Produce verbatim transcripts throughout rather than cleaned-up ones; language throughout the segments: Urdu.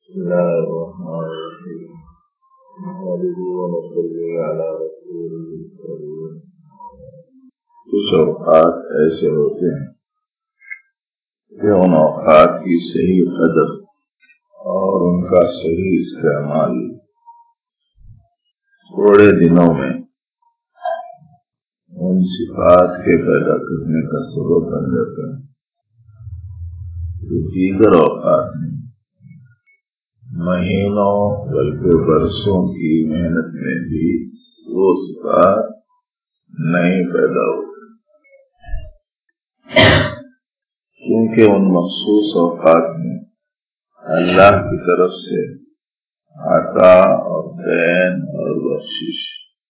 بسم الله الرحمن الرحيم. نحمده ونصلي على رسوله الكريم. کچھ اوقات ایسے ہوتے ہیں کہ ان اوقات کی صحیح قدر اور ان کا صحیح استعمال تھوڑے دنوں میں ان صفات کے پیدا کرنے کا سبب بن جاتا ہے جو دیگر اوقات میں مہینوں بلکہ برسوں کی محنت میں بھی وہ صفات نہیں پیدا ہوتی، کیونکہ ان مخصوص اوقات میں اللہ کی طرف سے عطا اور دین اور بخشش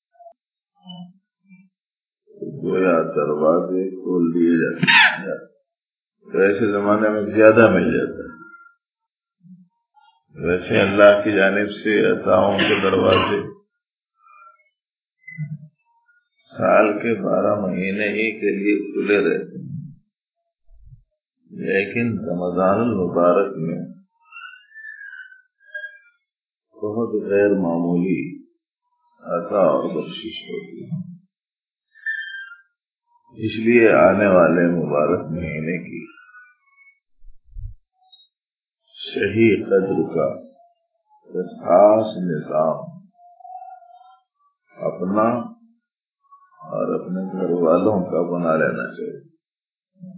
گویا دروازے کھول دیے جاتے ہیں، تو ایسے زمانے میں زیادہ مل جاتا ہے۔ ویسے اللہ کی جانب سے عطاؤں کے دروازے سال کے بارہ مہینے ہی کے لیے کھلے رہتے ہیں، لیکن رمضان المبارک میں بہت غیر معمولی عطا اور بخشش ہوتی ہے۔ اس لیے آنے والے مبارک مہینے کی صحیح قدر کا خاص نظام اپنا اور اپنے گھر والوں کا بنا لینا چاہیے۔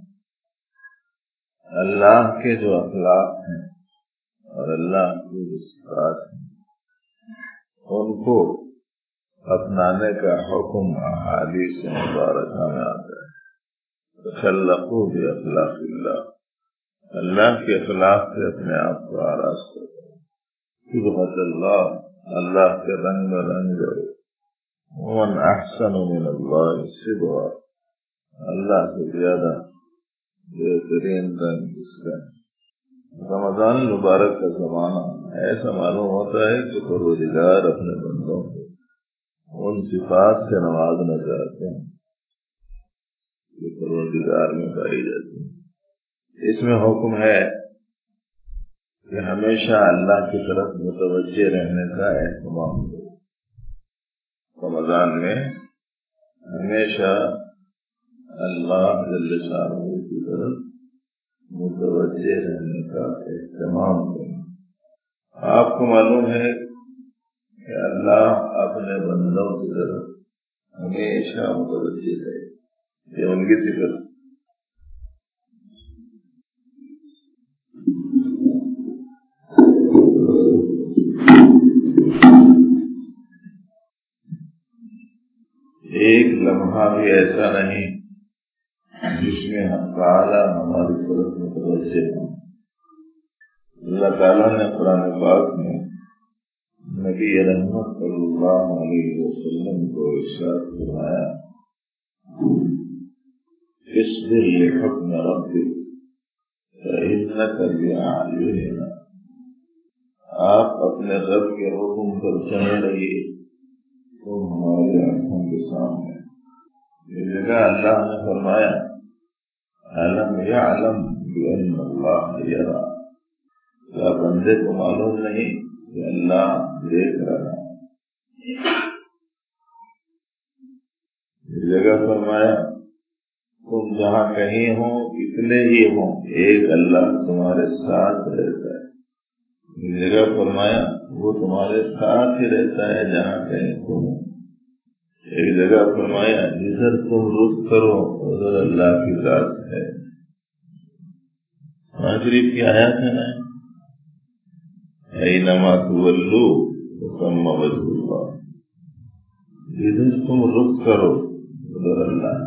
اللہ کے جو اخلاق ہیں اور اللہ کی جو صفات ہیں ان کو اپنانے کا حکم احادیث مبارکہ میں آتا ہے۔ تخلقوا باخلاق اللہ، اللہ کے اخلاق سے اپنے آپ کو آراستہ کرو۔ صبغۃ اللہ، اللہ کے رنگ میں رنگ کرو۔ ومن احسن من اللہ صبغا، اللہ سے زیادہ بہترین رنگ کس کا ہے۔ رمضان المبارک کا زمانہ ایسا معلوم ہوتا ہے کہ پروردگار اپنے بندوں کو ان صفات سے نوازنا چاہتے ہیں جو پروردگار میں پائی جاتی ہیں۔ اس میں حکم ہے کہ ہمیشہ اللہ کی طرف متوجہ رہنے کا اہتمام کرو۔ رمضان میں ہمیشہ اللہ جل شانہ کی طرف متوجہ رہنے کا اہتمام کرو۔ آپ کو معلوم ہے کہ اللہ اپنے بندوں کی طرف ہمیشہ متوجہ ہے، یہ ان کی صفت۔ ایک لمحہ بھی ایسا نہیں جس میں ہم تعالیٰ ہماری طرف متوجہ ہوں۔ اللہ تعالیٰ نے قرآن پاک میں نبی رحمت صلی اللہ علیہ وسلم کو ارشاد فرمایا، اصبر لحکم ربک فإنک بأعیوننا، آپ اپنے رب کے حکم پر چلے رہیے، تم ہماری آنکھوں کے سامنے۔ یہ جگہ اللہ نے فرمایا أَلَمْ يَعْلَمْ بِأَنَّ اللَّهَ يَرَى، کیا بندے کو معلوم نہیں کہ اللہ دیکھ رہا ہے۔ یہ جگہ فرمایا تم جہاں کہیں ہو اتنے ہی ہوں، ایک اللہ تمہارے ساتھ رہتا ہے۔ یہ جگہ فرمایا وہ تمہارے ساتھ ہی رہتا ہے جہاں کہیں تم ہو۔ ایک جگہ فرمایا جدھر تم رخ کرو ادھر اللہ کی ذات ہے۔ قرآن شریف کی آیات ہے نا، اینما تولوا فثم وجہ اللہ، جدھر تم رخ کرو ادھر اللہ،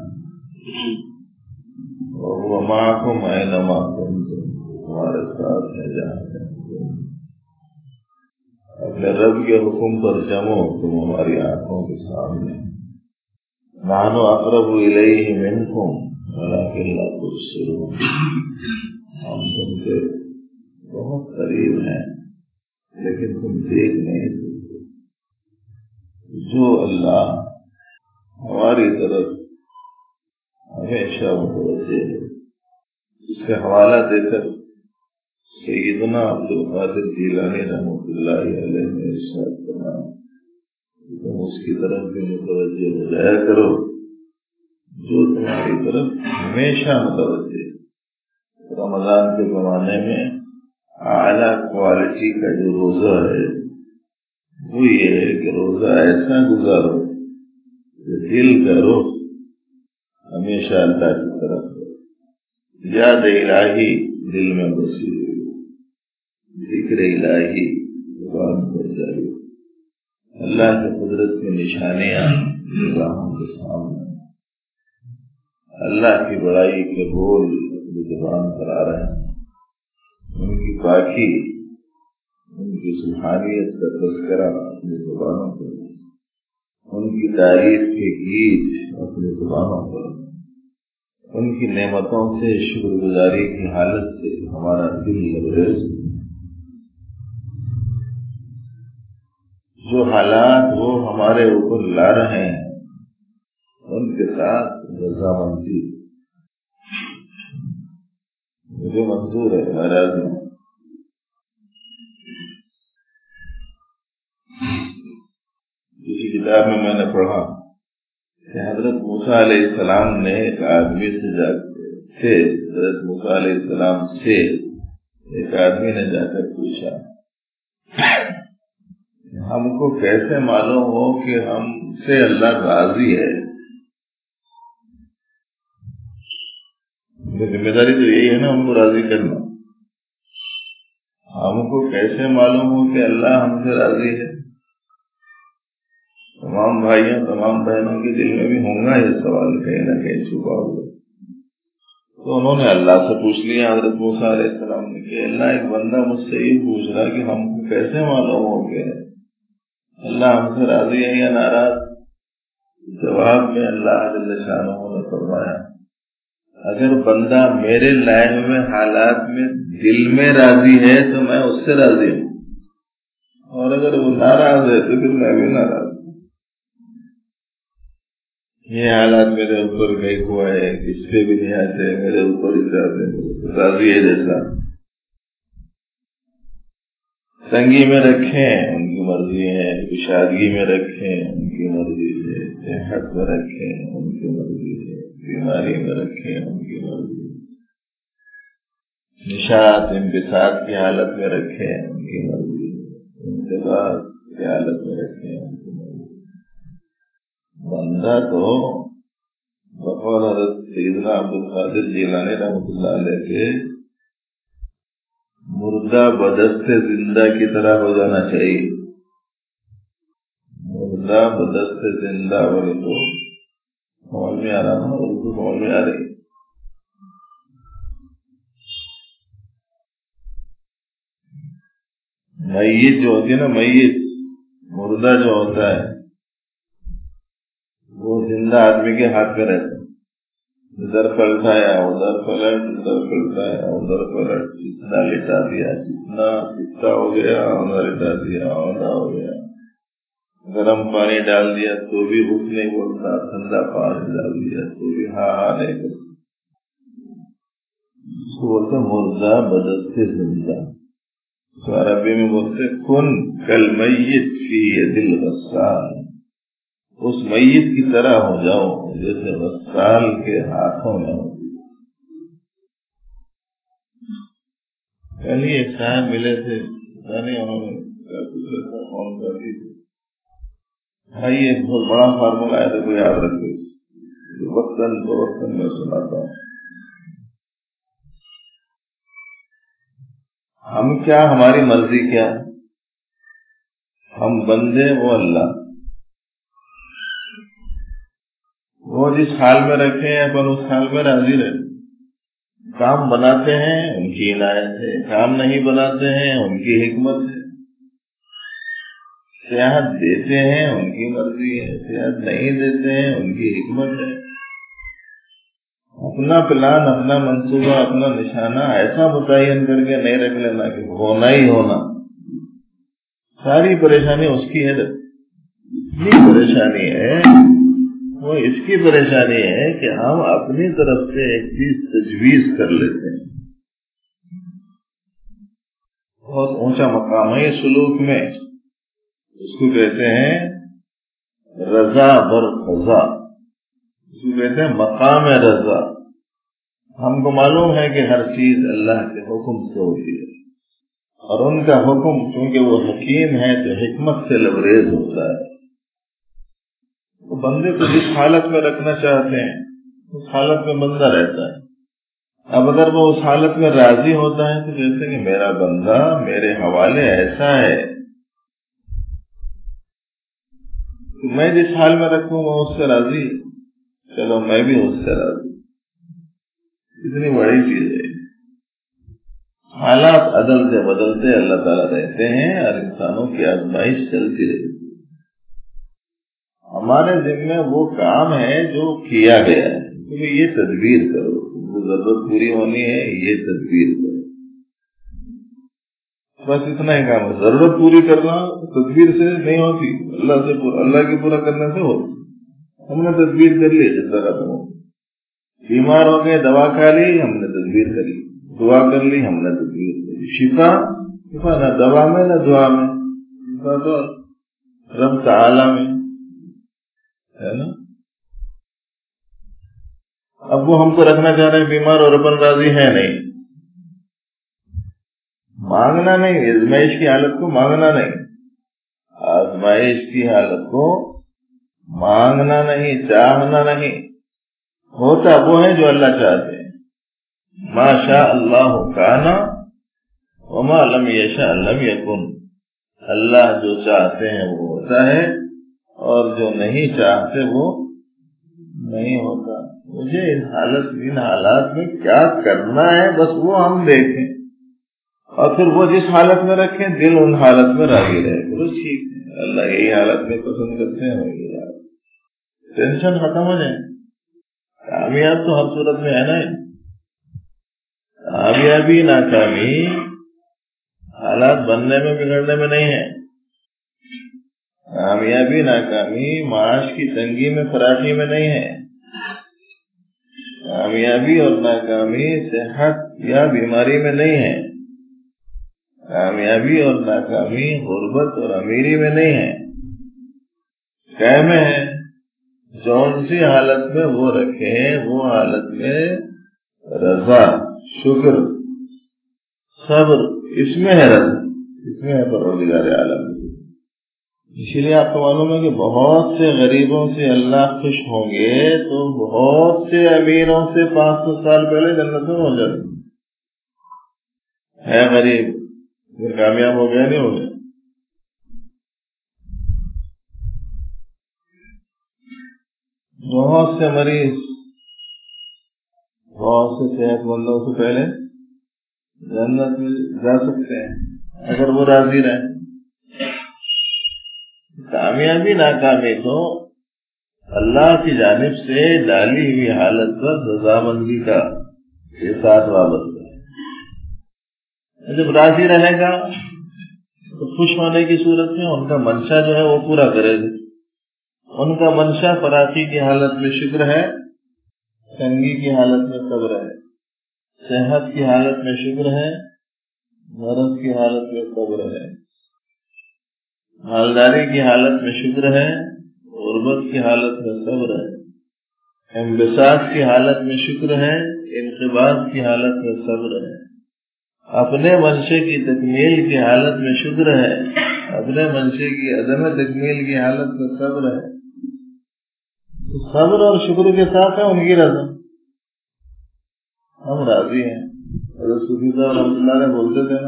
وہو معکم اینما کنتم، تمہارے ساتھ ہے جہاں کہیں تم۔ اپنے رب کے حکم پر جمو، تم ہماری آنکھوں کے سامنے۔ نحن اقرب الیہ منکم ولکن لا تبصرون، ہم تم سے بہت قریب ہیں لیکن تم دیکھ نہیں سکتے۔ جو اللہ ہماری طرف ہمیشہ متوجہ ہے، اس کا حوالہ دے کر سیدنا عبد القادر جیلانی رحمۃ اللہ علیہ نے ارشاد فرمایا تم اس کی طرف بھی متوجہ ہو جایا کرو جو تمہاری طرف ہمیشہ متوجہ. رمضان کے زمانے میں اعلیٰ کوالٹی کا جو روزہ ہے وہ یہ ہے کہ روزہ ایسا گزارو کہ دل کا رخ ہمیشہ اللہ کی طرف ہو، یاد الہی دل میں بسی ہوئی، ذکر الہی زبان پر جاری، اللہ کی قدرت کی نشانیاں نگاہوں کے سامنے، اللہ کی بڑائی کے بول اپنی زبان پر آ رہے ہیں، ان کی پاکی، ان کی سبحانیت کا تذکرہ اپنی زبانوں پر، ان کی تعریف کے گیت اپنی زبانوں پر، ان کی نعمتوں سے شکر گزاری کی حالت سے ہمارا دل لبریز. جو حالات وہ ہمارے اوپر لا رہے ہیں ان کے ساتھ رضامندی مجھے منظور ہے. ناراض ہوں. کسی کتاب میں میں نے پڑھا کہ حضرت موسیٰ علیہ السلام نے ایک آدمی سے جا سے حضرت موسیٰ علیہ السلام سے ایک آدمی نے جا کر پوچھا ہم کو کیسے معلوم ہو کہ ہم سے اللہ راضی ہے؟ ذمہ داری تو یہی ہے نا ہم کو راضی کرنا. ہم کو کیسے معلوم ہو کہ اللہ ہم سے راضی ہے؟ تمام بھائیوں تمام بہنوں کے دل میں بھی ہوں گا یہ سوال کہیں نہ کہیں چھپا ہوا. تو انہوں نے اللہ سے پوچھ لیا حضرت موسیٰ علیہ السلام نے کہ اللہ ایک بندہ مجھ سے یہ پوچھ رہا کہ ہم کو کیسے معلوم ہو کہ اللہ ہم سے راضی ہے یا ناراض؟ جواب میں اللہ جل شانہ نے فرمایا اگر بندہ میرے لائے ہوئے حالات میں دل میں راضی ہے تو میں اس سے راضی ہوں، اور اگر وہ ناراض ہے تو پھر میں بھی ناراض ہوں. یہ حالات میرے اوپر گئی ہوا ہے، کس پہ بھی نہیں آتے، میرے اوپر اس راضی ہے جیسا. تنگی میں رکھیں ان کی مرضی ہے، کشادگی میں رکھیں ان کی مرضی ہے، صحت میں رکھیں ان کی مرضی ہے، بیماری میں رکھیں ان کی مرضی ہے، نشاط انبساط کی حالت میں رکھیں ان کی مرضی ہے، انتباس کی حالت میں رکھیں ان کی مرضی ہے. بندہ تو بقول حضرت سیدنا عبد القادر جیلانی رحمۃ اللہ علیہ کے مردہ بدست زندہ کی طرح ہو جانا چاہیے. مردہ بدست زندہ بولے تو سمجھ میں آ رہا نا، اردو سمجھ میں آ رہی. میت جو ہوتی ہے نا، میت مردہ جو ہوتا ہے وہ زندہ آدمی کے ہاتھ میں رہتا ہے. ادھر پلٹایا ادھر پلٹ، ادھر پلٹایا ادھر پلٹ، جتنا لٹا دیا جتنا چپتا ہو گیا ادھر لٹا دیا آدھا ہو گیا. گرم پانی ڈال دیا تو بھی اٹھ نہیں بولتا، ٹھنڈا پانی ڈال دیا تو بھی ہاں ہاں نہیں کرتا. اس کو بولتے مردہ بدست زندہ. سو عربی میں بولتے کن کل میت فی ید الغسال، اس میت کی طرح ہو جاؤ جیسے غسال کے ہاتھوں میں ہوتی. کل ہی ایک صاحب ملے تھے، پتا نہیں انہوں نے کیا پوچھا تھا، کون سا بھی تھے. بھائی ایک بہت بڑا فارمولا ہے تو یاد رکھو، اس وقتاً فوقتاً میں سناتا ہوں. ہم کیا، ہماری مرضی کیا، ہم بندے وہ اللہ. وہ جس حال میں رکھے ہیں اپن اس حال میں راضی رہے. کام بناتے ہیں ان کی عنایت ہے، کام نہیں بناتے ہیں ان کی حکمت ہے. صحت دیتے ہیں ان کی مرضی ہے، صحت نہیں دیتے ہیں ان کی حکمت ہے. اپنا پلان، اپنا منصوبہ، اپنا نشانہ ایسا متعین کر کے نہیں رکھ لینا کہ ہونا ہی ہونا. ساری پریشانی اس کی ہے. اتنی پریشانی ہے وہ اس کی پریشانی ہے کہ ہم اپنی طرف سے ایک چیز تجویز کر لیتے ہیں. بہت اونچا مقام ہے یہ سلوک میں، اس کو کہتے ہیں رضا بر قضا، اس کو کہتے ہیں مقام رضا۔ ہم کو معلوم ہے کہ ہر چیز اللہ کے حکم سے ہوتی ہے، اور ان کا حکم کیونکہ وہ حکیم ہے تو حکمت سے لبریز ہوتا ہے۔ وہ بندے کو جس حالت میں رکھنا چاہتے ہیں اس حالت میں بندہ رہتا ہے۔ اب اگر وہ اس حالت میں راضی ہوتا ہے تو کہتے ہیں کہ میرا بندہ میرے حوالے ایسا ہے کہ میں جس حال میں رکھوں وہ اس سے راضی، چلو میں بھی اس سے راضی۔ اتنی بڑی چیز ہے۔ حالات عدلتے بدلتے اللہ تعالیٰ رہتے ہیں اور انسانوں کی آزمائش چلتی رہتی ہے۔ ہمارے ذمہ وہ کام ہے جو کیا گیا ہے کہ یہ تدبیر کرو، وہ ضرورت پوری ہونی ہے، یہ تدبیر کرو، بس اتنا ہی کام ہے۔ ضرورت پوری کرنا تدبیر سے نہیں ہوتی، اللہ سے پورا اللہ کی پورا کرنے سے ہوتی۔ ہم نے تدبیر کر لی، جس طرح تم بیمار ہو گئے دوا کھا لی، ہم نے تدبیر کر لی، دعا کر لی، ہم نے تدبیر کر لی۔ شفا شفا نہ دوا میں نہ دعا میں، شفا تو رب تعالی میں ہے نا۔ اب وہ ہم کو رکھنا چاہ رہے ہیں بیمار اور اپن راضی ہے نہیں، مانگنا نہیں، آزمائش کی حالت کو مانگنا نہیں، آزمائش کی حالت کو مانگنا نہیں، چاہنا نہیں، ہوتا وہ ہے جو اللہ چاہتے ہیں۔ ما شاء اللہ کان وما لم یشاء لم یکن، اللہ جو چاہتے ہیں وہ ہوتا ہے اور جو نہیں چاہتے وہ نہیں ہوتا۔ مجھے اس حالت ان حالات میں کیا کرنا ہے بس وہ ہم دیکھیں، اور پھر وہ جس حالت میں رکھیں دل ان حالت میں راضی رہے، بس ٹھیک ہے، اللہ یہی حالت میں پسند کرتے ہیں، وہی حالت، ٹینشن ختم ہو جائے۔ کامیاب تو ہر صورت میں ہے نا، کامیابی ناکامی حالات بننے میں بگڑنے میں نہیں ہے، کامیابی ناکامی معاش کی تنگی میں فراخی میں نہیں ہے، کامیابی اور ناکامی صحت یا بیماری میں نہیں ہے، کامیابی اور ناکامی غربت اور امیری میں نہیں ہے، کیا میں ہے؟ جون سی حالت میں وہ رکھے وہ حالت میں رضا، شکر، صبر، اس میں ہے رضا، اس میں ہے پروردگار عالم۔ اسی لیے آپ کو معلوم ہے کہ بہت سے غریبوں سے اللہ خوش ہوں گے تو بہت سے امیروں سے پانچ سو سال پہلے جنت میں پہنچ جاتے ہے۔ غریب پھر کامیاب ہو گیا نہیں ہو گیا؟ بہت سے مریض بہت سے صحت مندوں سے پہلے جنت میں جا سکتے ہیں اگر وہ راضی رہیں۔ کامیابی ناکامی تو اللہ کی جانب سے ڈالی ہوئی حالت پر رضامندی کا کے ساتھ وابستہ ہے۔ جب راضی رہے گا تو خوش ہونے کی صورت میں ان کا منشا جو ہے وہ پورا کرے گا۔ ان کا منشا فراخی کی حالت میں شکر ہے، تنگی کی حالت میں صبر ہے، صحت کی حالت میں شکر ہے، مرض کی حالت میں صبر ہے، مالداری کی حالت میں شکر ہے، غربت کی حالت میں صبر ہے، انبساط کی حالت میں شکر ہے، انقباض کی حالت میں صبر ہے، اپنے منشے کی تکمیل کی حالت میں شکر ہے، اپنے منشے کی عدم تکمیل کی حالت میں صبر ہے۔ صبر اور شکر کے ساتھ ہے ان کی رضا، ہم راضی ہیں۔ حضرت صوفی صاحب رحمۃ اللہ علیہ بولتے تھے نا،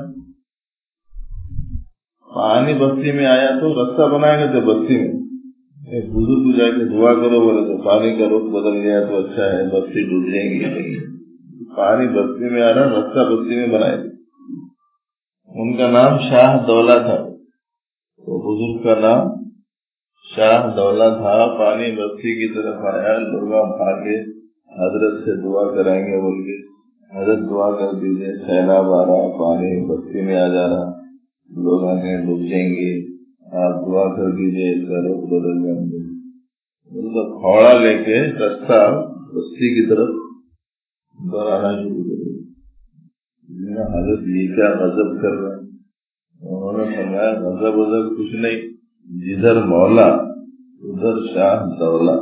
پانی بستی میں آیا تو رستہ بنائے گا تو بستی میں ایک بزرگ کو جا کے دعا کرو، بولے تو پانی کا رخ بدل گیا تو اچھا ہے، بستی ڈوب جائے گی، پانی بستی میں آ رہا، رستہ بستی میں بنائے گا۔ ان کا نام شاہ دولہ تھا، وہ بزرگ کا نام شاہ دولہ تھا۔ پانی بستی کی طرف آیا، لوگ بھاگے حضرت سے دعا کرائیں گے بول کے، حضرت دعا کر دیجیے، سیلاب آ رہا، پانی بستی میں آ جا رہا، لوگ آگے ڈوب جائیں گے، آپ دعا کر دیجیے اس کا رخ بدل جائیں گے۔ ان کا کھوڑا لے کے رستہ بستی کی طرف بڑھانا شروع کر دیا۔ حضرت یہ کیا غضب کر رہا ہے، انہوں نے فرمایا غضب وضب کچھ نہیں، جدھر مولا ادھر شاہ دولا۔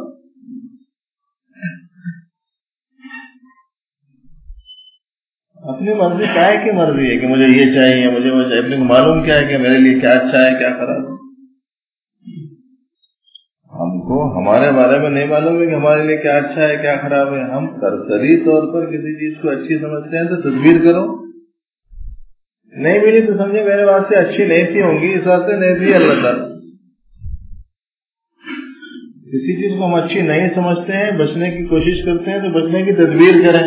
اپنی مرضی کیا ہے کہ مرضی ہے کہ مجھے یہ چاہیے مجھے وہ چاہیے، اپنے کو معلوم کیا ہے کہ میرے لیے کیا اچھا ہے کیا خراب ہے؟ ہم کو ہمارے بارے میں نہیں معلوم ہے کہ ہمارے لیے کیا اچھا ہے کیا خراب ہے۔ ہم سرسری طور پر کسی چیز کو اچھی سمجھتے ہیں تو تدبیر کرو، نہیں ملی تو سمجھے میرے واسطے اچھی نہیں تھی ہوں گی، اس واسطے نہیں تھی اللہ تعالیٰ۔ کسی چیز کو ہم اچھی نہیں سمجھتے ہیں، بچنے کی کوشش کرتے ہیں تو بچنے کی تدبیر کریں،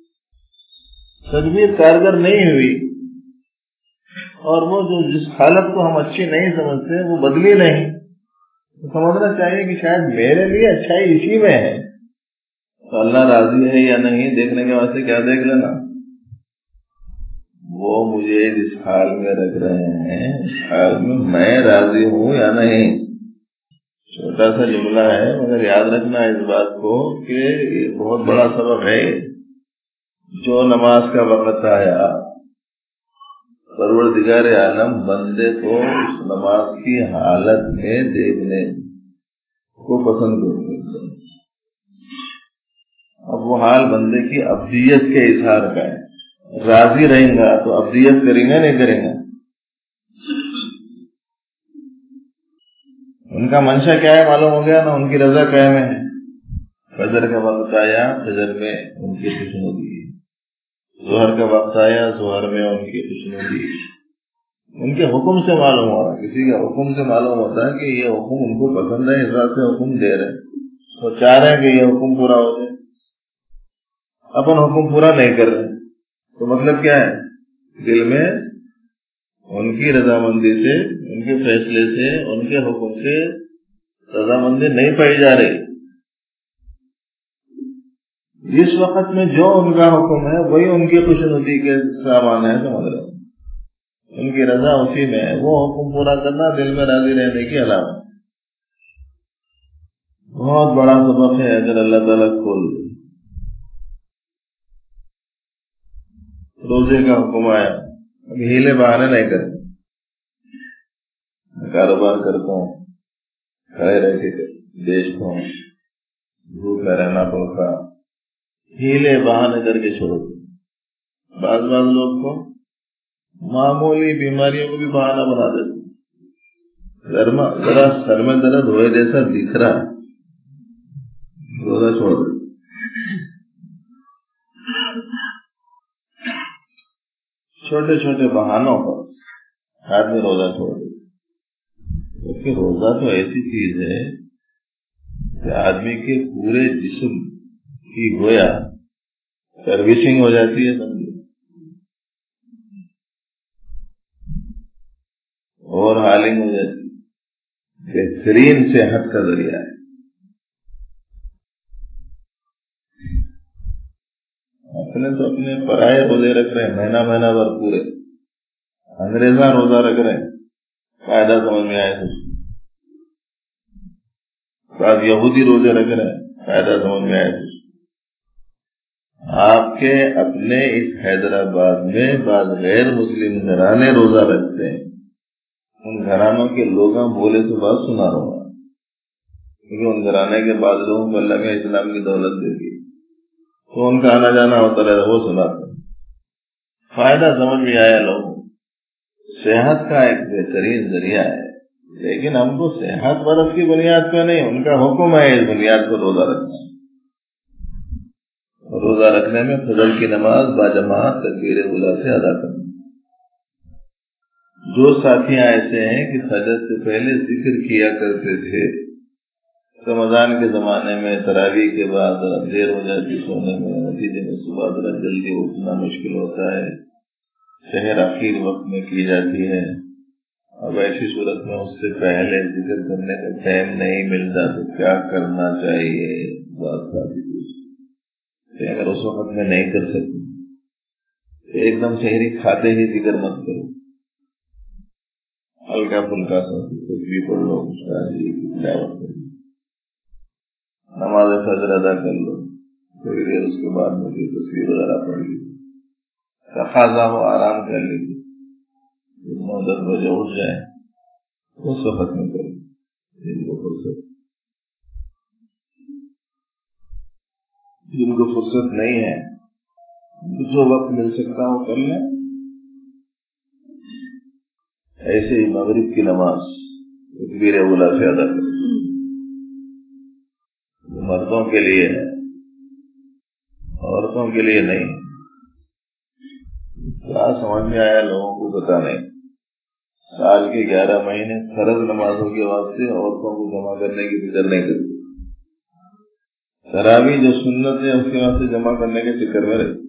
تدبیر کارگر نہیں ہوئی اور وہ جو جس حالت کو ہم اچھی نہیں سمجھتے وہ بدلی نہیں، تو سمجھنا چاہیے کہ شاید میرے لیے اچھائی اسی میں ہے، تو اللہ راضی ہے یا نہیں دیکھنے کے واسطے کیا دیکھ لینا، وہ مجھے جس حال میں رکھ رہے ہیں اس حال میں میں راضی ہوں یا نہیں۔ چھوٹا سا جملہ ہے مگر یاد رکھنا اس بات کو کہ یہ بہت بڑا سبب ہے۔ جو نماز کا وقت آیا پروردگار عالم بندے کو اس نماز کی حالت میں دیکھنے کو پسند کرتے ہیں۔ اب وہ حال بندے کی ابدیت کے اظہار کا ہے، راضی رہیں گا تو ابدیت کریں گا نہیں کریں گا؟ ان کا منشا کیا ہے معلوم ہو گیا نا، ان کی رضا کیا میں ہے۔ فجر کا وقت آیا فجر میں ان کی خوشنودی، ظہر کا وقت آیا ظہر میں ان کی خوشنودی، ان کے حکم سے معلوم ہو رہا، کسی کا حکم سے معلوم ہوتا ہے کہ یہ حکم ان کو پسند ہے، اس واسطے حکم دے رہے، وہ چاہ رہے ہیں کہ یہ حکم پورا ہو جائے، اپن حکم پورا نہیں کر رہے، تو مطلب کیا ہے دل میں ان کی رضامندی سے، ان کے فیصلے سے، ان کے حکم سے رضامندی نہیں پائی جا رہی۔ اس وقت میں جو ان کا حکم ہے وہی ان کی خوشنودی کے سامان ہے، سمجھ رہے ان کی رضا اسی میں ہے، وہ حکم پورا کرنا دل میں راضی رہنے کی علامت، بہت بڑا سبب ہے اگر اللہ تعالیٰ کھول دے۔ روزے کا حکم آیا، اب ہیلے بہانے نہیں کرتے، میں کاروبار کرتا ہوں کھڑے رہ کے بیچتا ہوں، دھوپ میں رہنا پڑتا، ہیلے بہانے کر کے چھوڑ دو۔ بعض بعض لوگ کو معمولی بیماریوں کو بھی بہانہ بنا دیتے، ذرا سر میں درد ہوئے جیسا دکھ رہا روزہ چھوڑ دے۔ چھوٹے چھوٹے بہانوں پر آدمی روزہ چھوڑ دے، کیونکہ روزہ تو ایسی چیز ہے کہ آدمی کے پورے جسم کی گویا سروسنگ ہو جاتی ہے، سمجھے، اور حالنگ ہو جاتی ہے، بہترین صحت کا ذریعہ ہے۔ اپنے تو اپنے پرائے روزے رکھ رہے ہیں، مہینہ مہینہ بھر پورے، انگریزاں روزہ رکھ رہے ہیں، فائدہ سمجھ میں آئے تو، بعض یہودی روزے رکھ رہے ہیں، فائدہ سمجھ میں آئے تو۔ آپ کے اپنے اس حیدرآباد میں بعض غیر مسلم گھرانے روزہ رکھتے ہیں، ان گھرانوں کے لوگوں بولے سے بات سنا رہا ہوں، کیونکہ ان گھرانے کے بعد لوگوں کو اللہ میں اسلام کی دولت دے دی تو ان کا آنا جانا ہوتا رہتا، وہ سناتا، فائدہ سمجھ میں آیا لوگوں، صحت کا ایک بہترین ذریعہ ہے، لیکن ہم کو صحت برس کی بنیاد پہ نہیں، ان کا حکم ہے اس بنیاد پر روزہ رکھنا۔ روزہ رکھنے میں فجر کی نماز باجماعت تکبیر اولیٰ سے ادا کرنا۔ جو ساتھیاں ایسے ہیں کہ فجر سے پہلے ذکر کیا کرتے تھے، رمضان کے زمانے میں تراویح کے بعد دیر ہو جاتی سونے میں، نتیجے میں صبح ذرا جلدی اٹھنا مشکل ہوتا ہے، سحر اخیر وقت میں کی جاتی ہے، اب ایسی صورت میں اس سے پہلے ذکر کرنے کا ٹائم نہیں ملتا تو کیا کرنا چاہیے؟ بات ساتھی کہ اگر اس وقت میں نہیں کر سکتے تو ایک دم سحری کھاتے ہی ذکر مت کرو، ہلکا پھلکا سا تسبیح پڑھ لو، تلاوت کر لو، نماز فجر ادا کر لو، تھوڑی دیر اس کے بعد مجھے تسبیح وغیرہ پڑھ لی، تقاضا ہو آرام کر لیجیے، नौ दस बजे उठ जाए, उस वक्त में करें जिनको फुर्सत। जिनको फुर्सत नहीं है, जो वक्त मिल सकता हो कर लें। ऐसे ही मगरिब की नमाज तकबीर उला से अदा करें, मर्दों के लिए है, औरतों के लिए नहीं। क्या समझ में आया लोगों को पता नहीं। साल के ग्यारह महीने फर्ज नमाजों के वास्ते औरतों को जमा करने की फिक्र नहीं करती। तरावी जो सुन्नत है उसके वास्ते जमा करने के चक्कर में रहती,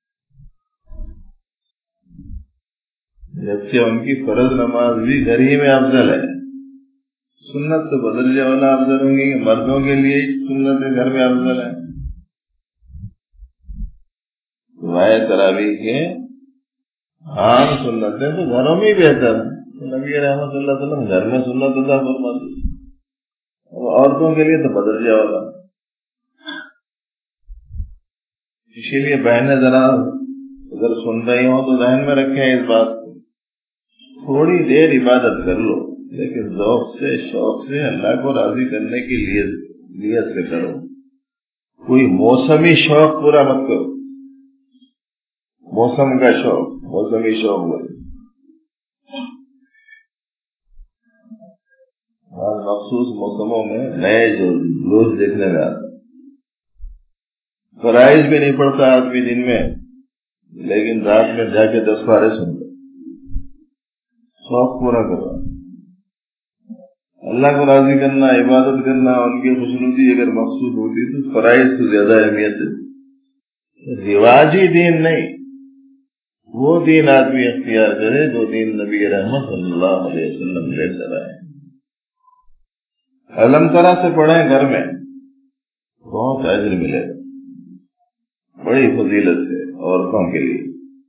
जबकि उनकी फर्ज नमाज भी घर ही में अफजल है। सुन्नत तो बदलने वाला अफजल होंगे, मर्दों के लिए सुन्नत घर में अफजल है। वाय तरावी के आम सुन्नतें तो घरों में ही बेहतर है। तो नबी रहमत सल्लल्लाहु अलैहि वसल्लम घर में सुन्नत अदा फरमाते, और औरतों के लिए तो बदल वाला। इसीलिए बहनें जरा अगर सुन रही हो तो ध्यान में रखें इस बात को, थोड़ी देर इबादत कर लो, लेकिन ज़ौक़ से शौक से अल्लाह को राजी करने के लिए नियत से करो। कोई मौसमी शौक पूरा मत करो, मौसम का शौक, मौसमी शौक बोले मखसूस मौसमों में नए जो जोश देखने का फराइज भी नहीं पड़ता आदमी दिन में, लेकिन रात में जाके दस पारे सुनता, शौक पूरा करना। अल्लाह को राजी करना, इबादत करना, उनकी खुशनुदी अगर मकसूद होती तो फराइज को ज्यादा अहमियत है। रिवाजी दीन नहीं, वो दीन आदमी अख्तियार करे जो दीन नबी रहमत सल्लल्लाहु अलैहि वसल्लम ले चला है। अलम तरा से पढ़ें घर में, बहुत अजर मिलेगा, बड़ी फजीलत है औरतों के लिए।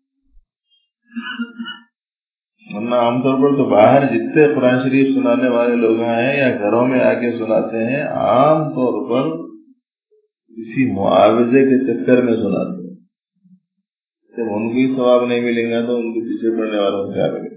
वरना आमतौर पर तो बाहर जितने कुरान शरीफ सुनाने वाले लोग हैं या घरों में आके सुनाते हैं, आम तौर पर किसी मुआवजे के चक्कर में सुनाते हैं। जब उनकी सवाब नहीं मिलेगा तो उनके पीछे पड़ने वालों को क्या मिलेगा।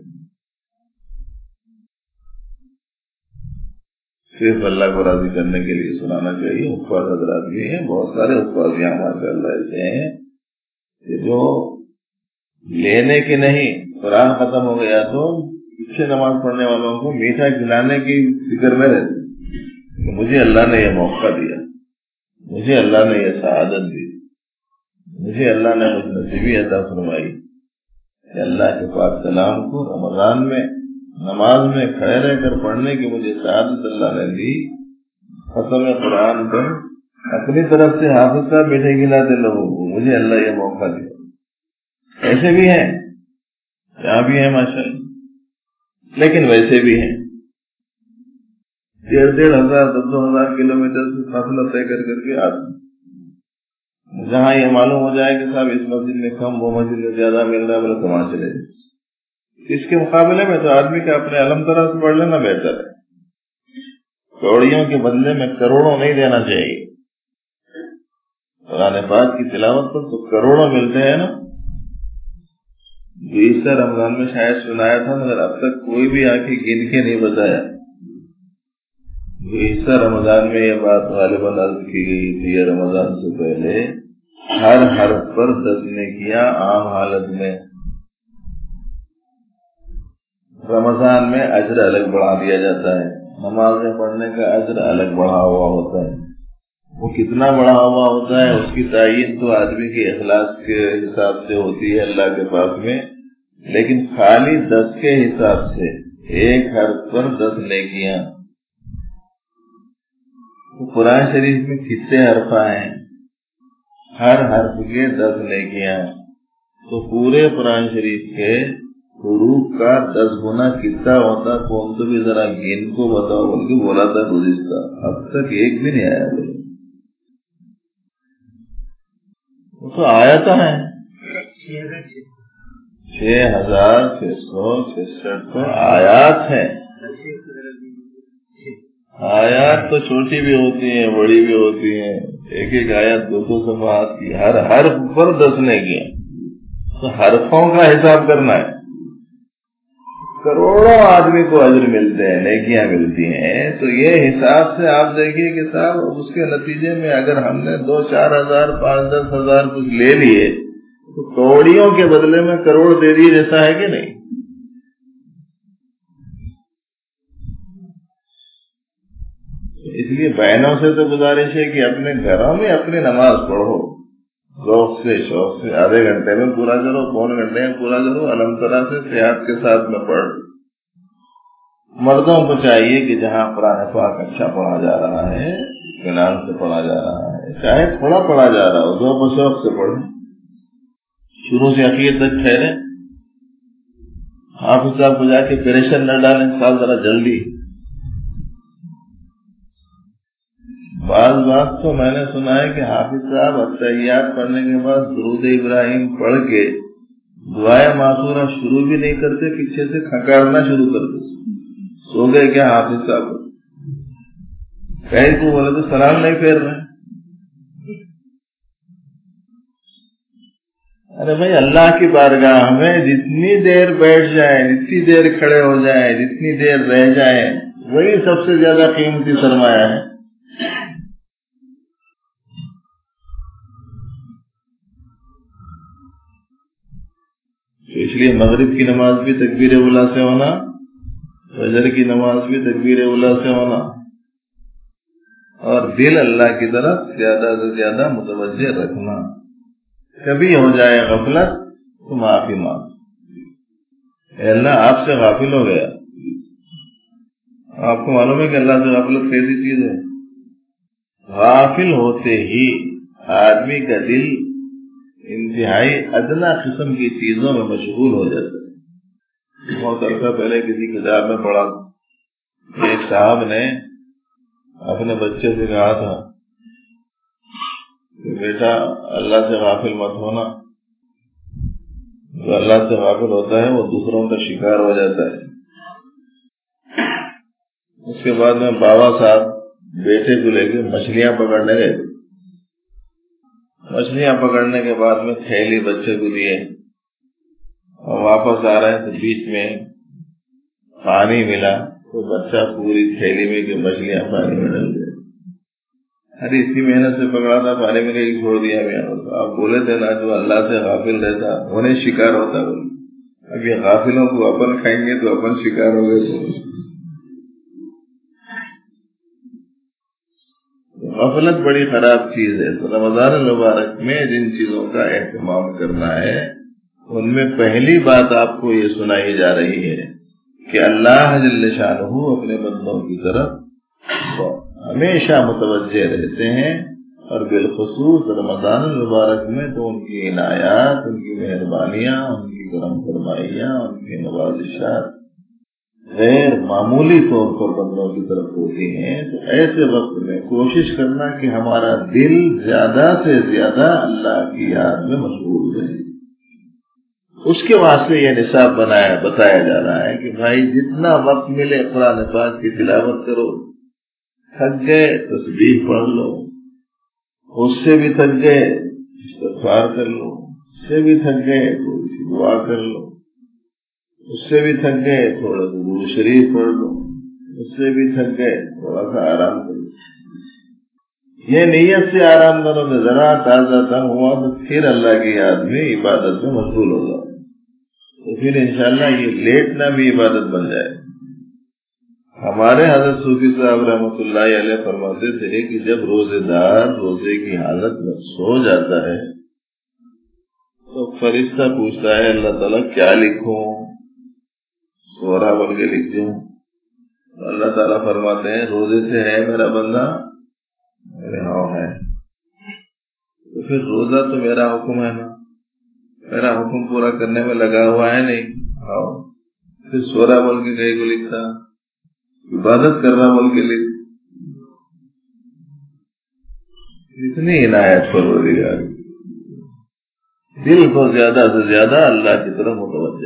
सिर्फ अल्लाह को राजी करने के लिए सुनाना चाहिए। उपवास हजरात भी हैं, बहुत सारे उपवास यहाँ माशाअल्लाह ऐसे हैं कि जो लेने के नहीं, कुरान खत्म हो गया तो पीछे नमाज पढ़ने वालों को मीठा खिलाने की फिक्र में रहते कि मुझे अल्लाह ने यह मौका दिया, मुझे अल्लाह ने यह सआदत दी, मुझे अल्लाह ने कुछ नसीबी अता फरमाई। अल्लाह के पाक कलाम को रमजान में नमाज में खड़े रहकर पढ़ने की मुझे सआदत अल्लाह ने दी। खत्म कुरान पर अपनी तरफ से हाफिज साहब मीठे खिलाते लोगों को, मुझे अल्लाह ये मौका दिया। ऐसे भी हैं, यहाँ भी है माशाअल्लाह, लेकिन वैसे भी हैं डेढ़ डेढ़ हजार दो दो हजार किलोमीटर से फासला तय कर करके आते, जहाँ ये मालूम हो जाए कि साहब इस मस्जिद में कम, वो मस्जिद में ज्यादा मिल रहा है, बोले तो वहां चले जाए। इसके मुकाबले में तो आदमी का अपने अलम तरह से पढ़ लेना बेहतर है। कौड़ियों के बदले में करोड़ों नहीं देना चाहिए। कुरान पाक की तिलावत पर तो करोड़ों मिलते हैं ना। जो ईसा रमजान में शायद सुनाया था, मगर अब तक कोई भी आके गिन के नहीं बताया। जो ईसा रमजान में ये बात गालिबन अर्ज की गई थी, या रमजान से पहले हर हर्फ पर दस नेकियां आम हालत में, रमजान में अजर अलग बढ़ा दिया जाता है, नमाजें पढ़ने का अजर अलग बढ़ा हुआ होता है। वो कितना बढ़ा हुआ होता है उसकी तायीन तो आदमी के इखलास के हिसाब से होती है अल्लाह के पास में, लेकिन खाली दस के हिसाब से एक हर्फ पर दस नेकियां। तो कुरान शरीफ में कितने हर्फा हैं, हर हर्फ के दस नेकियां, तो पूरे कुरान शरीफ के हुरूफ का दस गुना कितना होता, कौन तो भी जरा गिन को बताओ बोल के बोला था गुज़िश्ता, अब तक एक भी नहीं आया। बोले वो तो आया था है छह हजार छह सौ छिसठ तो आयात है। आयात तो छोटी भी होती है, बड़ी भी होती है, एक एक आयत दो दो समात की, हर हर्फ पर दस ने किया, तो हर्फों का हिसाब करना है। کروڑوں آدمی کو اجر ملتے ہیں، نیکیاں ملتی ہیں، تو یہ حساب سے آپ دیکھیے کہ صاحب اس کے نتیجے میں اگر ہم نے دو چار ہزار پانچ دس ہزار کچھ لے لیے تو کوڑیوں کے بدلے میں کروڑ دے دیے جیسا ہے کہ نہیں؟ اس لیے بہنوں سے تو گزارش ہے کہ اپنے گھروں میں اپنی نماز پڑھو، ذوق سے شوق سے، آدھے گھنٹے میں پورا کرو، پون گھنٹے میں پورا کرو، الحمد للہ سے صحت کے ساتھ میں پڑھ۔ مردوں کو چاہیے کہ جہاں قرآن پاک اچھا پڑھا جا رہا ہے، اطمینان سے پڑھا جا رہا ہے، چاہے تھوڑا پڑھا جا رہا ہو، ذوق و شوق سے پڑھیں، شروع سے اخیر تک ٹھہریں۔ حافظ صاحب کو جا کے پریشان نہ ڈالیں، سال ذرا جلدی۔ بعض بعض تو میں نے سنا ہے کہ حافظ صاحب اتحیات پڑھنے کے بعد درود ابراہیم پڑھ کے دعائے معصورہ شروع بھی نہیں کرتے، پیچھے سے کھنکارنا شروع کرتے۔ سو گئے کیا حافظ صاحب؟ کہیں کو بولے تو سلام نہیں پھیر رہے۔ ارے بھائی اللہ کی بارگاہ میں جتنی دیر بیٹھ جائیں، جتنی دیر کھڑے ہو جائیں، جتنی دیر رہ جائیں، وہی سب سے زیادہ قیمتی سرمایہ ہے۔ تو اس لیے مغرب کی نماز بھی تکبیر اولیٰ سے ہونا، فجر کی نماز بھی تکبیر اولیٰ سے ہونا، اور دل اللہ کی طرف زیادہ سے زیادہ متوجہ رکھنا۔ کبھی ہو جائے غفلت تو معافی مانگ، اے اللہ آپ سے غافل ہو گیا۔ آپ کو معلوم ہے کہ اللہ سے غفلت کیسی چیز ہے؟ غافل ہوتے ہی آدمی کا دل انتہائی ادنا قسم کی چیزوں میں مشغول ہو جاتا ہے۔ بہت عرصہ پہلے کسی کتاب میں پڑھا، ایک صاحب نے اپنے بچے سے کہا تھا کہ بیٹا اللہ سے غافل مت ہونا، جو اللہ سے غافل ہوتا ہے وہ دوسروں کا شکار ہو جاتا ہے۔ اس کے بعد میں بابا صاحب بیٹے کو لے کے مچھلیاں پکڑنے گئے۔ مچھلیاں پکڑنے کے بعد میں تھیلی بچے کو دیے اور واپس آ رہے ہیں تو بیچ میں پانی ملا تو بچہ پوری تھیلی میں کہ مچھلیاں پانی میں ڈل گئے۔ ارے اتنی محنت سے پکڑا تھا، پانی میں کہیں چھوڑ دیا میں۔ آپ بولے تھے نا جو اللہ سے غافل رہتا انہیں شکار ہوتا۔ بولے اب یہ غافلوں کو اپن کھائیں گے تو اپن شکار ہو گئے۔ تو غفلت بڑی خراب چیز ہے۔ تو رمضان المبارک میں جن چیزوں کا اہتمام کرنا ہے ان میں پہلی بات آپ کو یہ سنائی جا رہی ہے کہ اللہ جل شانہ اپنے بندوں کی طرف ہمیشہ متوجہ رہتے ہیں، اور بالخصوص رمضان المبارک میں تو ان کی عنایات، ان کی مہربانیاں، ان کی کرم فرمائیاں، ان کی نوازشات غیر معمولی طور پر بندوں کی طرف ہوتی ہیں۔ تو ایسے وقت میں کوشش کرنا کہ ہمارا دل زیادہ سے زیادہ اللہ کی یاد میں مشغول رہے۔ اس کے واسطے یہ نصاب بنایا بتایا جا رہا ہے کہ بھائی جتنا وقت ملے قرآن پاک کی تلاوت کرو، تھک گئے تسبیح پڑھ لو، اس سے بھی تھک گئے استغفار کر لو، اس سے بھی تھک گئے تھوڑی سی دعا کر لو، اس سے بھی تھک گئے تھوڑا سا درود شریف پڑھ لو، اس سے بھی تھک گئے تھوڑا سا آرام کر لو۔ یہ نیت سے آرام کرو کہ ذرا تازہ تن ہوا تو پھر اللہ کی یاد میں عبادت میں مشغول ہو جاؤ، تو پھر انشاءاللہ یہ لیٹنا بھی عبادت بن جائے۔ ہمارے حضرت صوفی صاحب رحمۃ اللہ علیہ فرماتے تھے کہ جب روزے دار روزے کی حالت میں سو جاتا ہے تو فرشتہ پوچھتا ہے اللہ تعالیٰ کیا لکھوں؟ سورا بول کے لکھتے ہوں۔ اللہ تعالیٰ فرماتے ہیں روزے سے ہے میرا بندہ؟ ہاں ہے۔ تو پھر روزہ تو میرا حکم ہے نا، میرا حکم پورا کرنے میں لگا ہوا ہے نہیں؟ ہاں۔ پھر سورا بول کے کہیں کو لکھتا، عبادت کرنا بول کے لکھ۔ اتنی عنایت پروردگار، دل کو زیادہ سے زیادہ اللہ کی طرف متوجہ۔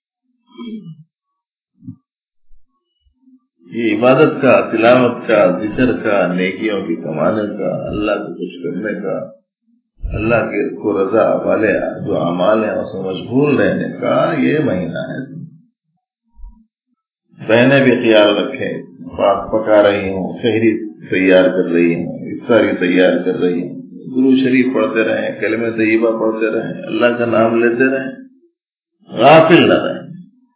یہ عبادت کا، تلاوت کا، ذکر کا، نیکیوں کی کمانے کا، اللہ کو خوش کرنے کا، اللہ کے کو رضا والے جو اعمال ہیں اس میں مشغول رہنے کا یہ مہینہ ہے۔ بہنیں بھی خیال رکھیں، پاک پکا رہی ہوں، سحری تیار کر رہی ہوں، افطاری تیار کر رہی ہوں، درود شریف پڑھتے رہیں، کلمہ طیبہ پڑھتے رہیں، اللہ کا نام لیتے رہیں، غافل نہ رہیں۔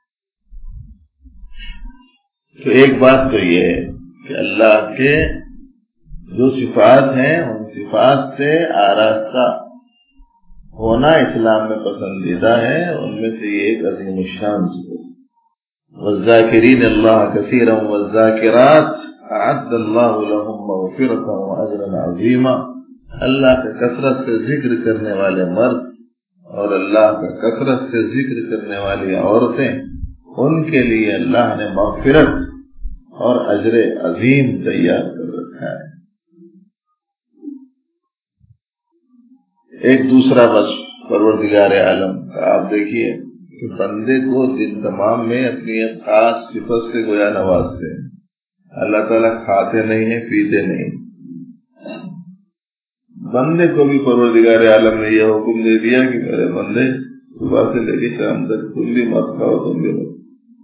تو ایک بات تو یہ ہے کہ اللہ کے جو صفات ہیں ان صفات سے آراستہ ہونا اسلام میں پسندیدہ ہے، ان میں سے یہ ایک عظیم الشان صفت ہے۔ والذاکرین اللہ کثیرا والذاکرات اعد اللہ لهم مغفرۃ واجرا عظیما، اللہ کا کثرت سے ذکر کرنے والے مرد اور اللہ کا کثرت سے ذکر کرنے والی عورتیں، ان کے لیے اللہ نے مغفرت اور اجر عظیم تیار کر رکھا ہے۔ ایک دوسرا وصف پروردگار عالم کا آپ دیکھیے کہ بندے کو دن تمام میں اپنی ایک خاص صفت سے گویا نوازتے ہیں۔ اللہ تعالیٰ کھاتے نہیں ہیں، پیتے نہیں، بندے کو بھی پروردگار عالم نے یہ حکم دے دیا کہ میرے بندے صبح سے لے کے شام تک تم بھی مت کھاؤ، تم بھی مت۔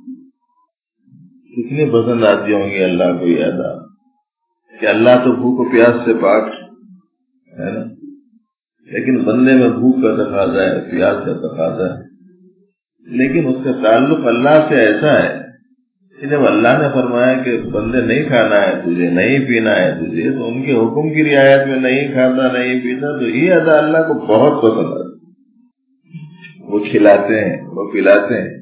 کتنی پسند آتی ہوں گی اللہ کو یہ ادا کہ اللہ تو بھوک و پیاس سے پاک ہے نا، لیکن بندے میں بھوک کا تقاضا ہے، پیاس کا تقاضا ہے، لیکن اس کا تعلق اللہ سے ایسا ہے کہ جب اللہ نے فرمایا کہ بندے نہیں کھانا ہے تجھے، نہیں پینا ہے تجھے، تو ان کے حکم کی رعایت میں نہیں کھاتا نہیں پیتا، تو یہ ادا اللہ کو بہت پسند آتی۔ وہ کھلاتے ہیں، وہ پلاتے ہیں۔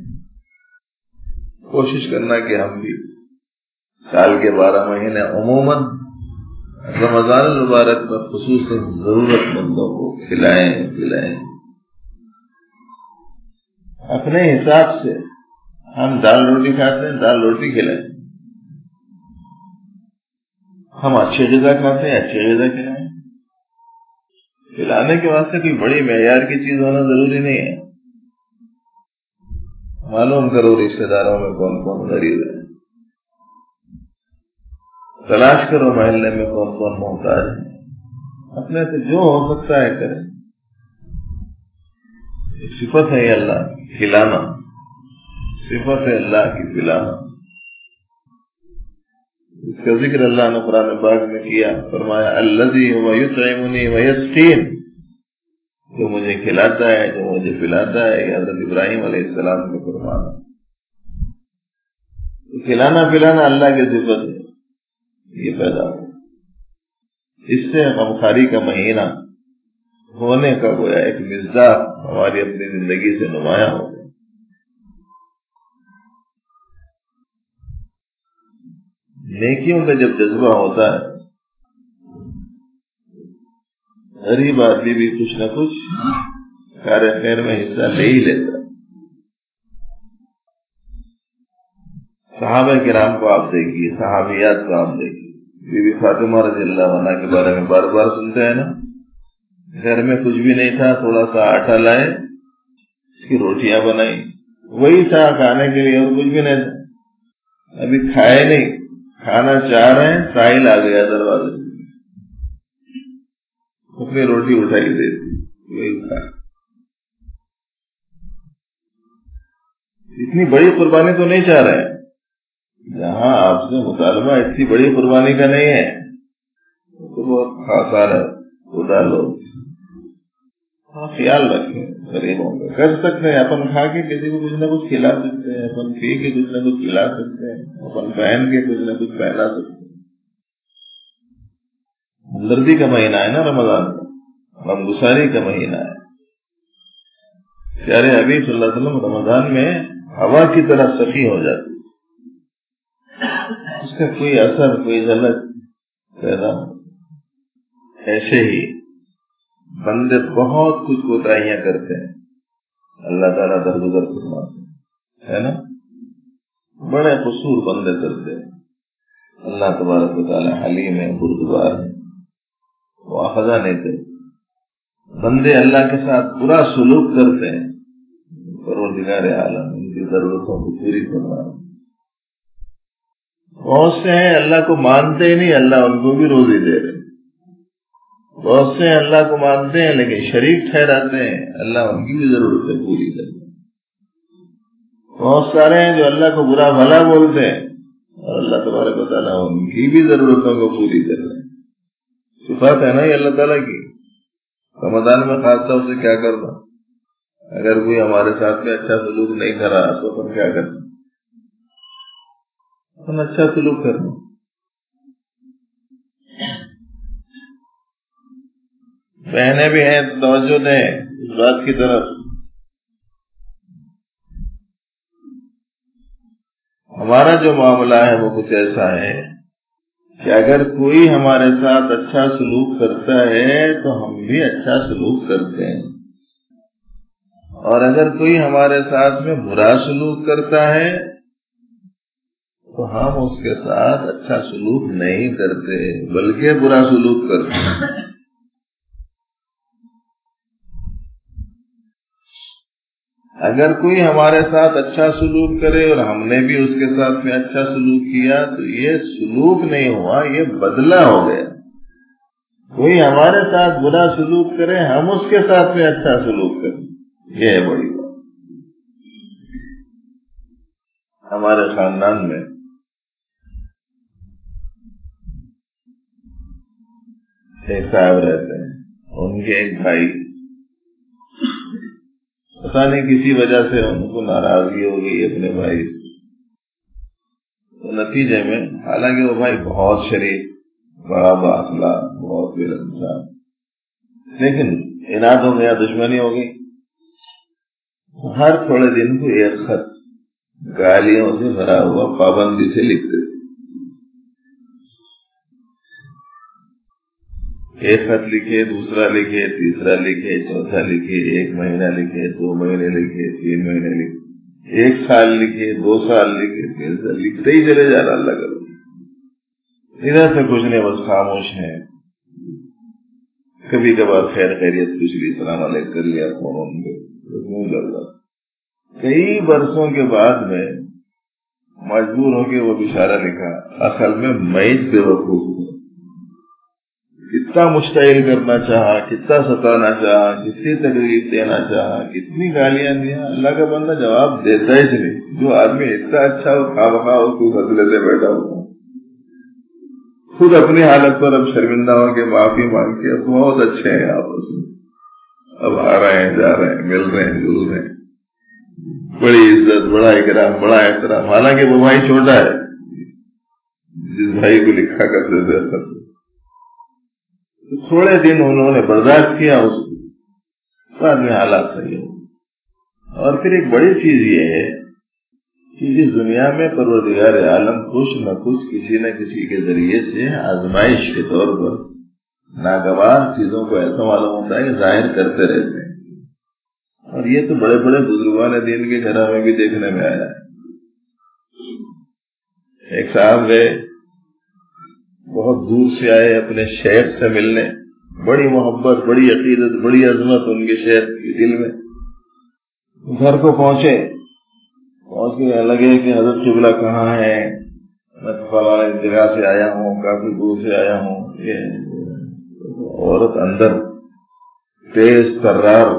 کوشش کرنا کہ ہم بھی سال کے بارہ مہینے عموماً رمضان المبارک میں خصوصاً ضرورت مندوں کو کھلائیں پلائیں۔ اپنے حساب سے ہم دال روٹی کھاتے ہیں، دال روٹی کھلائیں۔ ہم اچھی غذا کھاتے ہیں، اچھی غذا کھلائیں۔ کھلانے کے واسطے کوئی بڑی معیار کی چیز ہونا ضروری نہیں ہے۔ معلوم کرو رشتے داروں میں کون کون غریب ہے، تلاش کرو محلے میں کون کون محتاج ہے، اپنے سے جو ہو سکتا ہے کریں۔ ایک صفت ہے اللہ کی کھلانا، صفت ہے اللہ کی پلانا۔ اس کا ذکر اللہ نے قرآن پاک میں کیا، فرمایا الذی هو یطعمنی ویسقین، جو مجھے کھلاتا ہے، جو مجھے پلاتا ہے۔ یہ حضرت ابراہیم علیہ السلام کا فرمانا۔ کھلانا پلانا اللہ کی صفت ہے، یہ پیدا ہو۔ اس سے غمخواری کا مہینہ ہونے کا گویا ایک مصداق ہماری اپنی زندگی سے نمایاں ہو۔ نیکیوں کا جب جذبہ ہوتا ہے، غریب آدمی بھی کچھ نہ کچھ کار خیر میں حصہ لے ہی لیتا ہے۔ صحابہ کرام کو آپ دیکھیے، صحابیات کو آپ دیکھیے، بی بی فاطمہ رضی اللہ عنہ کے بارے میں بار بار سنتے ہیں نا، گھر میں کچھ بھی نہیں تھا، تھوڑا سا آٹا لائے، اس کی روٹیاں بنائی، وہی تھا کھانے کے لیے، اور کچھ بھی نہیں تھا۔ ابھی کھائے نہیں، کھانا چاہ رہے ہیں، ساحل آ گیا دروازے، اپنی روٹی اٹھائی دے دی، وہی کھا۔ اتنی بڑی قربانی تو نہیں چاہ رہے ہیں، جہاں آپ سے مطالبہ اتنی بڑی قربانی کا نہیں ہے، تو بہت آسان ہے، خدا لوگ خیال رکھیں غریبوں کا، کر سکتے ہیں، اپن کھا کے کسی کو کچھ نہ کچھ کھلا سکتے ہیں، اپن پی کے کچھ نہ کچھ پلا سکتے ہیں، اپن پہن کے کچھ نہ کچھ پہنا سکتے ہیں۔ ہمدردی کا مہینہ ہے نا رمضان کا، غمگساری کا مہینہ ہے۔ پیارے حبیب صلی اللہ علیہ وسلم رمضان میں ہوا کی طرح سخی ہو جاتی، اس کا کوئی اثر، کوئی جھلک پیدا ہو۔ ایسے ہی بندے بہت کچھ کوتاہیاں کرتے ہیں، اللہ تعالیٰ درگزر فرماتے ہے نا، بڑے قصور بندے کرتے ہیں۔ اللہ تبارک و تعالیٰ حلیم ہے، بردبار ہے، وہ آخذہ نہیں کرتے۔ بندے اللہ کے ساتھ برا سلوک کرتے ہیں، پروردگار عالم ان کی ضرورتوں کو پوری فرمائے۔ بہت سے ہیں اللہ کو مانتے ہی نہیں، اللہ ان کو بھی روزی دے رہے۔ بہت سے اللہ کو مانتے ہیں لیکن شریک ٹھہراتے ہیں، اللہ ان کی بھی ضرورتیں پوری کرتے ہیں۔ بہت سارے ہیں جو اللہ کو برا بھلا بولتے ہیں اور اللہ تبارک و تعالیٰ ان کی بھی ضرورتوں کو پوری کر رہے ہیں. صفات ہے نا یہ اللہ تعالیٰ کی. رمضان میں خاص طور سے کیا کرنا؟ اگر کوئی ہمارے ساتھ میں اچھا سلوک نہیں کر رہا تو ہم کیا کرنا؟ ہم اچھا سلوک کرنا. بہنیں بھی ہیں تو توجہ دیں اس بات کی طرف. ہمارا جو معاملہ ہے وہ کچھ ایسا ہے کہ اگر کوئی ہمارے ساتھ اچھا سلوک کرتا ہے تو ہم بھی اچھا سلوک کرتے ہیں، اور اگر کوئی ہمارے ساتھ میں برا سلوک کرتا ہے تو ہم اس کے ساتھ اچھا سلوک نہیں کرتے بلکہ برا سلوک کرتے ہیں. اگر کوئی ہمارے ساتھ اچھا سلوک کرے اور ہم نے بھی اس کے ساتھ میں اچھا سلوک کیا تو یہ سلوک نہیں ہوا، یہ بدلہ ہو گیا. کوئی ہمارے ساتھ برا سلوک کرے ہم اس کے ساتھ میں اچھا سلوک کریں، یہ ہے بڑی بات. ہمارے خاندان میں ایک صاحب رہتے ہیں، ان کے ایک بھائی پتہ نہیں کسی وجہ سے ان کو ناراضگی ہو گئی اپنے بھائی سے. تو نتیجے میں حالانکہ وہ بھائی بہت شریف، بڑا بااخلاق، بہت بے انسان، لیکن اناد ہو گیا، دشمنی ہو گئی. ہر تھوڑے دن کو ایک خط گالیوں سے بھرا ہوا پابندی سے لکھتے تھے. ایک خط لکھے، دوسرا لکھے، تیسرا لکھے، چوتھا لکھے، ایک مہینہ لکھے، دو مہینے لکھے، تین مہینے لکھے، ایک سال لکھے، دو سال لکھے، تین سال لکھتے ہی چلے جا رہا. اللہ کرو ادھر سے کچھ نہیں، بس خاموش ہیں. کبھی کبھار خیر خیریت پوچھ لی، سلام علیکم کر لیا فون پہ، بس نہیں لگ رہا. کئی برسوں کے بعد میں مجبور ہو کے وہ بشارہ لکھا، اصل میں میں بے وقوف ہوں. کتنا مشتعل کرنا چاہا، کتنا ستانا چاہا، کتنی تکلیف دینا چاہا، کتنی گالیاں دیا، اللہ کا بندہ جواب دیتا ہی نہیں. جو آدمی اتنا اچھا ہو، خواہ بخواہ ہو تو فضلے سے بیٹھا ہوا، خود اپنی حالت پر اب شرمندہ ہو کے معافی مانگ کے بہت اچھے ہیں آپس میں، اب آ رہے ہیں، جا رہے ہیں، مل رہے ہیں، جل رہے ہیں، بڑی عزت، بڑا اکرام، بڑا احترام. حالانکہ وہ بھائی چھوٹا ہے جس بھائی کو لکھا کرتے تھے. تھوڑے دن انہوں نے برداشت کیا اس کو، بعد میں حالات صحیح ہو. اور پھر ایک بڑی چیز یہ ہے کہ اس دنیا میں پروردگار عالم کچھ نہ کچھ کسی نہ کسی کے ذریعے سے آزمائش کے طور پر ناگوار چیزوں کو ایسا معلوم ہوتا ہے کہ ظاہر کرتے رہتے ہیں. اور یہ تو بڑے بڑے بزرگان دین کے گھروں میں بھی دیکھنے میں آیا ہے. ایک صاحب گئے، بہت دور سے آئے اپنے شیخ سے ملنے، بڑی محبت، بڑی عقیدت، بڑی عظمت ان کے شیخ کے دل میں. گھر کو پہنچے، پہنچ کے لگے کہ حضرت قبلہ کہاں ہے، میں فلاں جگہ سے آیا ہوں، کافی دور سے آیا ہوں. یہ عورت اندر تیز ترار.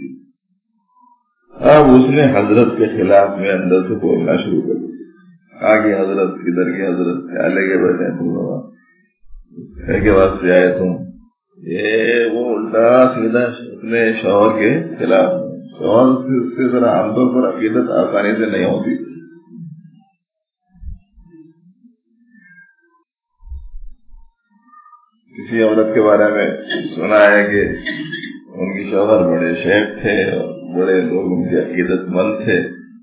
اب اس نے حضرت کے خلاف میں اندر سے بولنا شروع کر دیا، آگے حضرت، ادھر کے حضرت، کیا لے کے بیٹھے تم بابا، کے واسطے آئے تم. یہ وہ الٹا سیدھا اپنے شوہر کے خلاف. شوہر سے ذرا عام طور پر عقیدت آسانی سے نہیں ہوتی. کسی عورت کے بارے میں سنا ہے کہ ان کی شوہر بڑے شیخ تھے اور بڑے لوگ ان کے عقیدت مند تھے،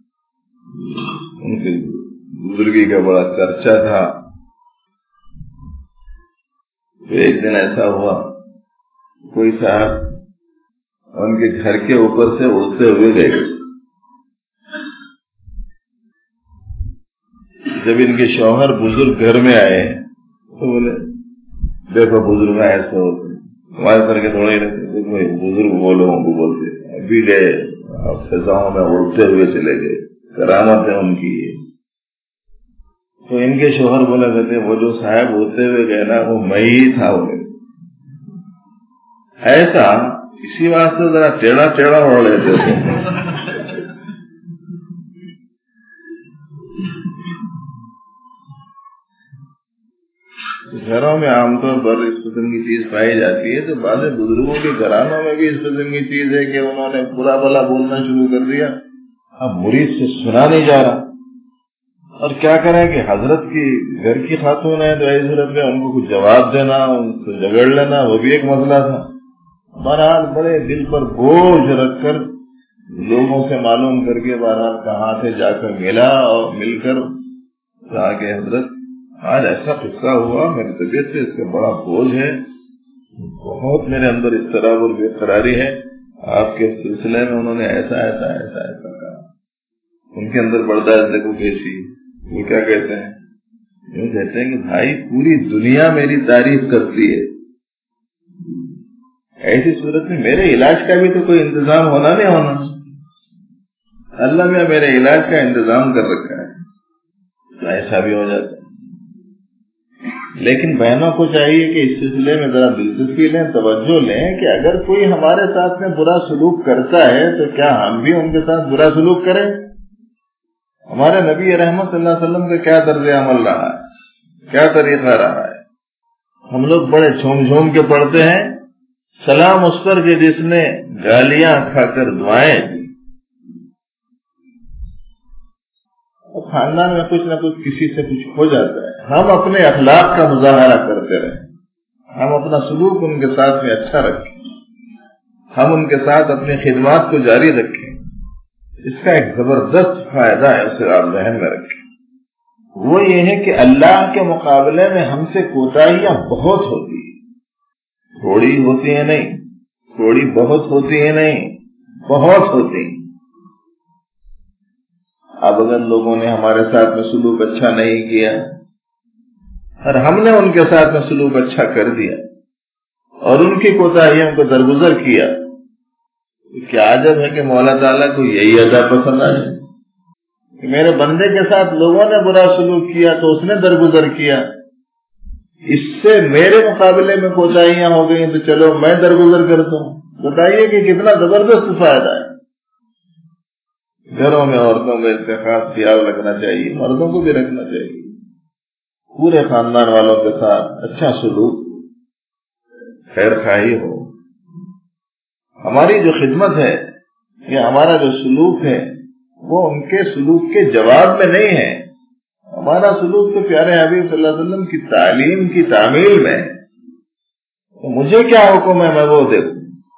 ان کی بزرگی کا بڑا چرچا تھا. تو ایک دن ایسا ہوا، کوئی صاحب ان کے گھر کے اوپر سے اڑتے ہوئے گئے. جب ان کے شوہر بزرگ گھر میں آئے تو بولے دیکھو بزرگ ایسے ہوتے ہمارے سر کے تھوڑے ہی رہتے، بزرگ وہ لوگوں کو بولتے. ابھی گئے فضاؤں میں اڑتے ہوئے چلے گئے، کرامت ہے ان کی. تو ان کے شوہر بولا کرتے وہ جو صاحب ہوتے ہوئے گئے نا وہ میں ہی تھا. وہ ایسا اسی واسطے ذرا ٹیڑھا ٹیڑھا اڑ لیتے تھے. گھروں میں عام طور پر اس قسم کی چیز پائی جاتی ہے، تو بعض بزرگوں کے گھرانوں میں بھی اس قسم کی چیز ہے کہ انہوں نے برا بھلا بولنا شروع کر دیا، اب مرید سے سنا نہیں جا رہا، اور کیا کریں کہ حضرت کی گھر کی خاتون ہے تو ایسی صورت میں ان کو کچھ جواب دینا، ان سے جھگڑ لینا، وہ بھی ایک مسئلہ تھا۔ بہرحال بڑے دل پر بوجھ رکھ کر لوگوں سے معلوم کر کے بہرحال کہاں سے جا کر ملا، اور مل کر کہا کہ حضرت آج ایسا قصہ ہوا، میری طبیعت پہ اس کا بڑا بوجھ ہے، بہت میرے اندر اضطراب اور بے قراری ہے، آپ کے سلسلے میں انہوں نے ایسا ایسا ایسا ایسا کہا۔ ان کے اندر برداشت دیکھو کیسی، وہ کیا کہتے ہیں، وہ کہتے ہیں کہ بھائی پوری دنیا میری تعریف کرتی ہے، ایسی صورت میں میرے علاج کا بھی تو کوئی انتظام ہونا نہیں ہونا، اللہ نے میرے علاج کا انتظام کر رکھا ہے، تو ایسا بھی ہو جاتا ہے۔ لیکن بہنوں کو چاہیے کہ اس سلسلے میں ذرا دلچسپی لیں، توجہ لیں کہ اگر کوئی ہمارے ساتھ میں برا سلوک کرتا ہے تو کیا ہم بھی ان کے ساتھ برا سلوک کریں؟ ہمارے نبی رحمت صلی اللہ علیہ وسلم کا کیا طرز عمل رہا ہے، کیا طریقہ رہا ہے؟ ہم لوگ بڑے جھوم جھوم کے پڑھتے ہیں، سلام اس پر کہ جس نے گالیاں کھا کر دعائیں دی۔ خاندان میں کچھ نہ کچھ کسی سے کچھ ہو جاتا ہے، ہم اپنے اخلاق کا مظاہرہ کرتے رہیں، ہم اپنا سلوک ان کے ساتھ میں اچھا رکھیں، ہم ان کے ساتھ اپنی خدمات کو جاری رکھیں، اس کا ایک زبردست فائدہ ہے، اسے آپ ذہن میں رکھیں۔ وہ یہ ہے کہ اللہ کے مقابلے میں ہم سے کوتاہیاں بہت ہوتی ہیں، تھوڑی ہوتی ہیں نہیں، تھوڑی بہت ہوتی ہیں نہیں، بہت ہوتی ہیں۔ اب اگر لوگوں نے ہمارے ساتھ میں سلوک اچھا نہیں کیا اور ہم نے ان کے ساتھ میں سلوک اچھا کر دیا اور ان کی کوتاہیوں کو درگزر کیا، تو کیا عجب ہے کہ مولا تعالیٰ کو یہی ادا پسند آئے کہ میرے بندے کے ساتھ لوگوں نے برا سلوک کیا تو اس نے درگزر کیا، اس سے میرے مقابلے میں کوتاہیاں ہو گئی تو چلو میں درگزر کرتا ہوں۔ بتائیے کہ کتنا زبردست فائدہ ہے۔ گھروں میں عورتوں کو اس کا خاص خیال رکھنا چاہیے، مردوں کو بھی رکھنا چاہیے، پورے خاندان والوں کے ساتھ اچھا سلوک، خیر خواہی ہو۔ ہماری جو خدمت ہے یا ہمارا جو سلوک ہے وہ ان کے سلوک کے جواب میں نہیں ہے، ہمارا سلوک تو پیارے حبیب صلی اللہ علیہ وسلم کی تعلیم کی تعمیل میں ہے، تو مجھے کیا حکم ہے میں وہ دیکھوں۔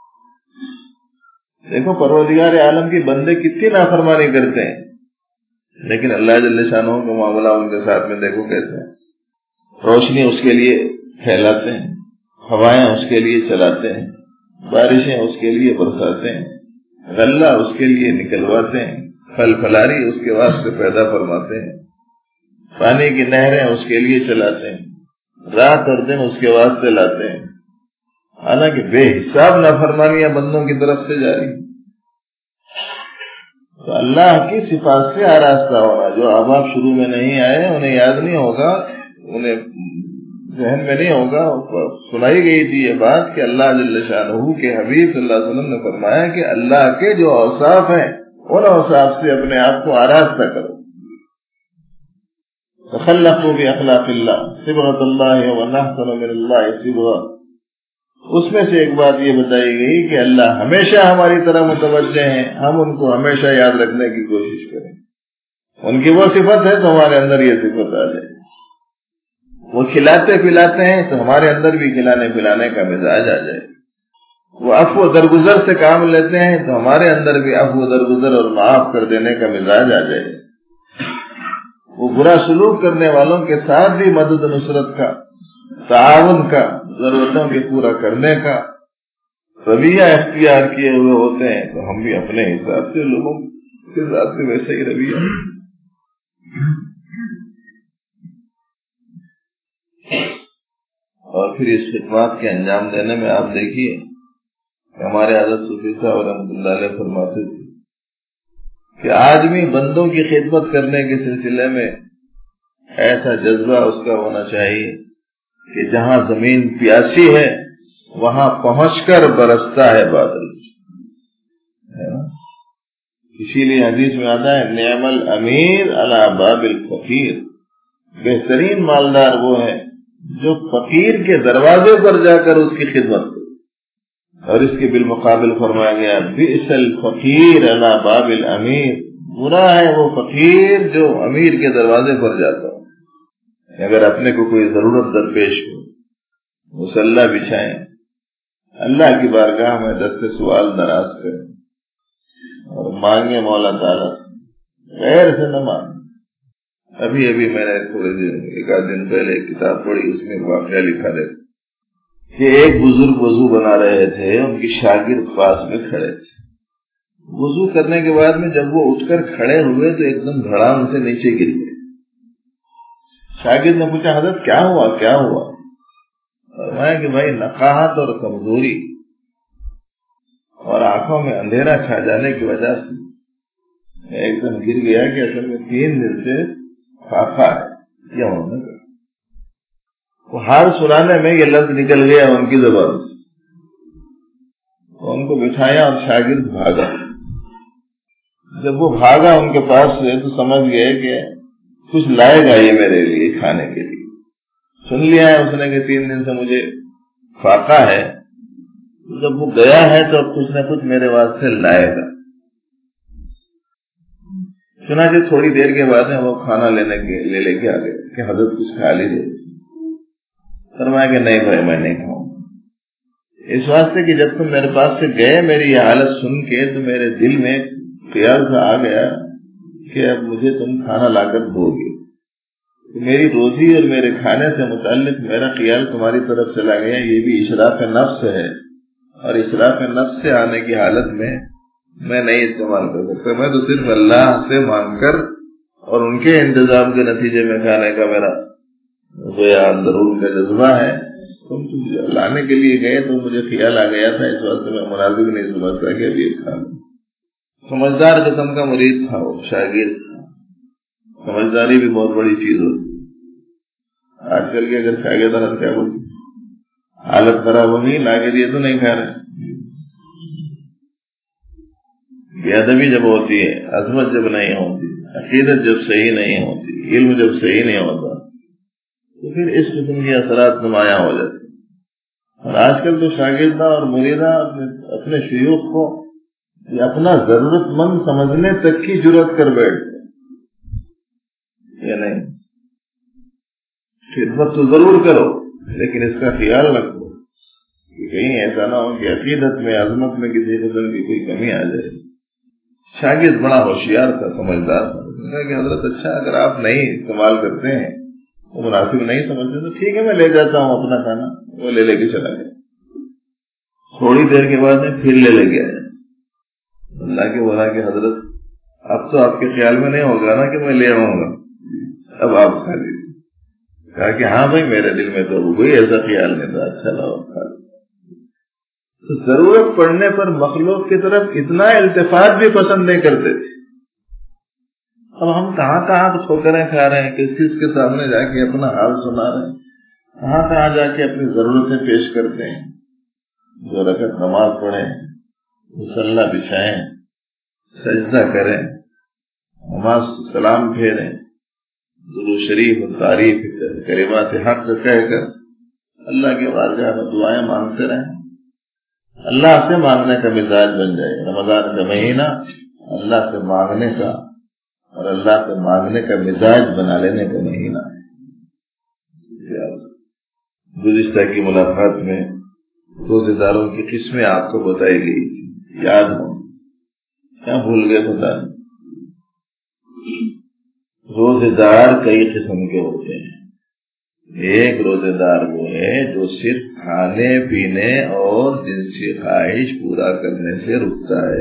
دیکھو پروردگار عالم کی بندے کتنی نافرمانی کرتے ہیں، لیکن اللہ جل شانہ کا معاملہ ان کے ساتھ میں دیکھو کیسے ہے۔ روشنی اس کے لیے پھیلاتے ہیں، ہوائیں اس کے لیے چلاتے ہیں، بارشیں اس کے لیے برساتے ہیں، غلہ اس کے لیے نکلواتے ہیں، پھل پھلاری اس کے واسطے پیدا فرماتے ہیں، پانی کی نہریں اس کے لیے چلاتے ہیں، رات اور دن اس کے واسطے لاتے ہیں، حالانکہ بے حساب نافرمانیاں بندوں کی طرف سے جاری۔ تو اللہ کی صفات سے آراستہ ہونا، جو احباب شروع میں نہیں آئے انہیں یاد نہیں ہوگا، انہیں ذہن میں نہیں ہوگا، سنائی گئی تھی یہ بات کہ اللہ جل شانہ کے حبیب صلی اللہ علیہ وسلم نے فرمایا کہ اللہ کے جو اوصاف ہیں ان اوصاف سے اپنے آپ کو آراستہ کرو۔ تخلقوا باخلاق اللہ صبغۃ اللہ ونحسن من اللہ صبغہ، اس میں سے ایک بات یہ بتائی گئی کہ اللہ ہمیشہ ہماری طرح متوجہ ہیں، ہم ان کو ہمیشہ یاد رکھنے کی کوشش کریں، ان کی وہ صفت ہے تو ہمارے اندر یہ صفت آ جائے، وہ کھلاتے پلاتے ہیں تو ہمارے اندر بھی کھلانے پلانے کا مزاج آ جائے، وہ عفو درگزر سے کام لیتے ہیں تو ہمارے اندر بھی عفو درگزر اور معاف کر دینے کا مزاج آ جائے، وہ برا سلوک کرنے والوں کے ساتھ بھی مدد نصرت کا، تعاون کا، ضرورتوں کے پورا کرنے کا رویہ اختیار کیے ہوئے ہوتے ہیں، تو ہم بھی اپنے حساب سے لوگوں کے ساتھ بھی ویسے ہی رویہ۔ اور پھر اس خدمات کے انجام دینے میں آپ دیکھیے کہ ہمارے حضرت صوفی صاحب رحمۃ اللہ علیہ فرماتے تھے کہ آدمی بندوں کی خدمت کرنے کے سلسلے میں ایسا جذبہ اس کا ہونا چاہیے کہ جہاں زمین پیاسی ہے وہاں پہنچ کر برستا ہے بادل۔ اسی لیے حدیث میں آتا ہے نعم الامیر علی باب الفقیر، بہترین مالدار وہ ہے جو فقیر کے دروازے پر جا کر اس کی خدمت کرے. اور اس کے بالمقابل فرمایا گیا بئس الفقیر علی باب الامیر، برا ہے وہ فقیر جو امیر کے دروازے پر جاتا ہو. اگر اپنے کو کوئی ضرورت درپیش ہو، مصلی بچھائیں، اللہ کی بارگاہ میں دست سوال دراز کریں اور مانگے مولا تعالیٰ سے، غیر سے نہ مانگے. ابھی ابھی میں نے تھوڑے دن ایک آدھ دن پہلے ایک کتاب پڑھی، اس میں واقعہ لکھا تھا کہ ایک بزرگ وضو بنا رہے تھے، ان کی شاگرد پاس میں کھڑے تھے. وضو کرنے کے بعد میں جب وہ اٹھ کر کھڑے ہوئے تو ایک دم دھڑام سے نیچے گر گئے. شاگرد نے پوچھا حضرت کیا ہوا کیا ہوا؟ فرمایا کہ بھائی نقاہت اور کمزوری اور آنکھوں میں اندھیرا چھا جانے کی وجہ سے میں ایک دم گر گیا کہ اصل میں تین دن سے خافا ہے. یہ انہوں نے کہا. وہ ہار سنانے میں یہ لفظ نکل گیا ان کی زبان سے. ان کو بٹھایا اور شاگرد بھاگا. جب وہ بھاگا ان کے پاس سے تو سمجھ گئے کہ کچھ لائے گا یہ میرے لیے کھانے کے لیے. سن لیا ہے اس نے کہ تین دن سے مجھے فاقہ ہے، جب وہ گیا ہے تو کچھ نہ کچھ میرے واسطے لائے گا. چنانچہ تھوڑی دیر کے بعد وہ کھانا لینے کے لے لے کے آ گئے کہ حضرت کچھ کھا لیجیے. فرمایا کہ نہیں بھائی میں نہیں کھاؤں. اس واسطے کہ جب تم میرے پاس سے گئے میری یہ حالت سن کے تو میرے دل میں خیال سا آ گیا کہ اب مجھے تم کھانا لا کر دو گے. میری روزی اور میرے کھانے سے متعلق میرا خیال تمہاری طرف چلا گیا. یہ بھی اشراف نفس ہے، اور اشراف نفس سے آنے کی حالت میں میں نہیں استعمال کر سکتا. میں تو صرف اللہ سے مانگ کر اور ان کے انتظام کے نتیجے میں کھانے کا میرا گویا اندرون کا جذبہ ہے. تم لانے کے لیے گئے تو مجھے خیال آ گیا تھا، اس واسطے میں مناسب نہیں سمجھتا کہ ابھی کھا لوں. سمجھدار قسم کا مرید تھا وہ، شاگرد تھا. سمجھداری بھی بہت بڑی چیز ہوتی. آج کل کے اگر شاگرد حالت کیا بولتی، حالت خراب ہوگی لا کے لیے تو نہیں کھا رہے. بے ادبی جب ہوتی ہے، عظمت جب نہیں ہوتی، عقیدت جب صحیح نہیں ہوتی، علم جب صحیح نہیں ہوتا تو پھر اس قسم کے اثرات نمایاں ہو جاتے. اور آج کل تو شاگردہ اور مریدہ اپنے شیوخ کو اپنا ضرورت مند سمجھنے تک کی جرات کر بیٹھتے. یہ نہیں، خدمت تو ضرور کرو لیکن اس کا خیال رکھو کہ کہیں ایسا نہ ہو کہ عقیدت میں عظمت میں کسی قسم کی کوئی کمی آ جائے. شاگرد بڑا ہوشیار تھا، سمجھدار تھا. اس نے کہا کہ حضرت اچھا اگر آپ نہیں استعمال کرتے ہیں، وہ مناسب نہیں سمجھتے تو ٹھیک ہے میں لے جاتا ہوں اپنا کھانا. وہ لے لے کے چلا گیا. تھوڑی دیر کے بعد میں پھر لے لے گیا. اللہ کے بولا کہ حضرت اب تو آپ کے خیال میں نہیں ہوگا نا کہ میں لے آؤں گا، اب آپ کھا لیجیے. کہا کہ ہاں بھائی میرے دل میں تو کوئی ایسا خیال نہیں تھا، اچھا لاؤ کھا لیجیے. تو ضرورت پڑنے پر مخلوق کی طرف اتنا التفات بھی پسند نہیں کرتے تھے. اب ہم کہاں کہاں ٹھوکریں کھا رہے ہیں، کس کس کے سامنے جا کے اپنا حال سنا رہے ہیں، کہاں کہاں جا کے اپنی ضرورتیں پیش کرتے ہیں. جو رکعت نماز پڑھیں، مصلی بچھائیں، سجدہ کریں، نماز سلام پھیریں، درود شریف و تعریف کلمات حق کہہ کر اللہ کے بارگاہ میں دعائیں مانگتے رہیں. اللہ سے مانگنے کا مزاج بن جائے. رمضان کا مہینہ اللہ سے مانگنے کا اور اللہ سے مانگنے کا مزاج بنا لینے کا مہینہ ہے. گزشتہ کی ملاقات میں روزے داروں کی قسمیں آپ کو بتائی گئی تھی، یاد ہو کیا بھول گئے پتہ نہیں. روزے دار کئی قسم کے ہوتے ہیں. ایک روزے دار وہ ہے جو صرف کھانے پینے اور جنسی خواہش پورا کرنے سے رکتا ہے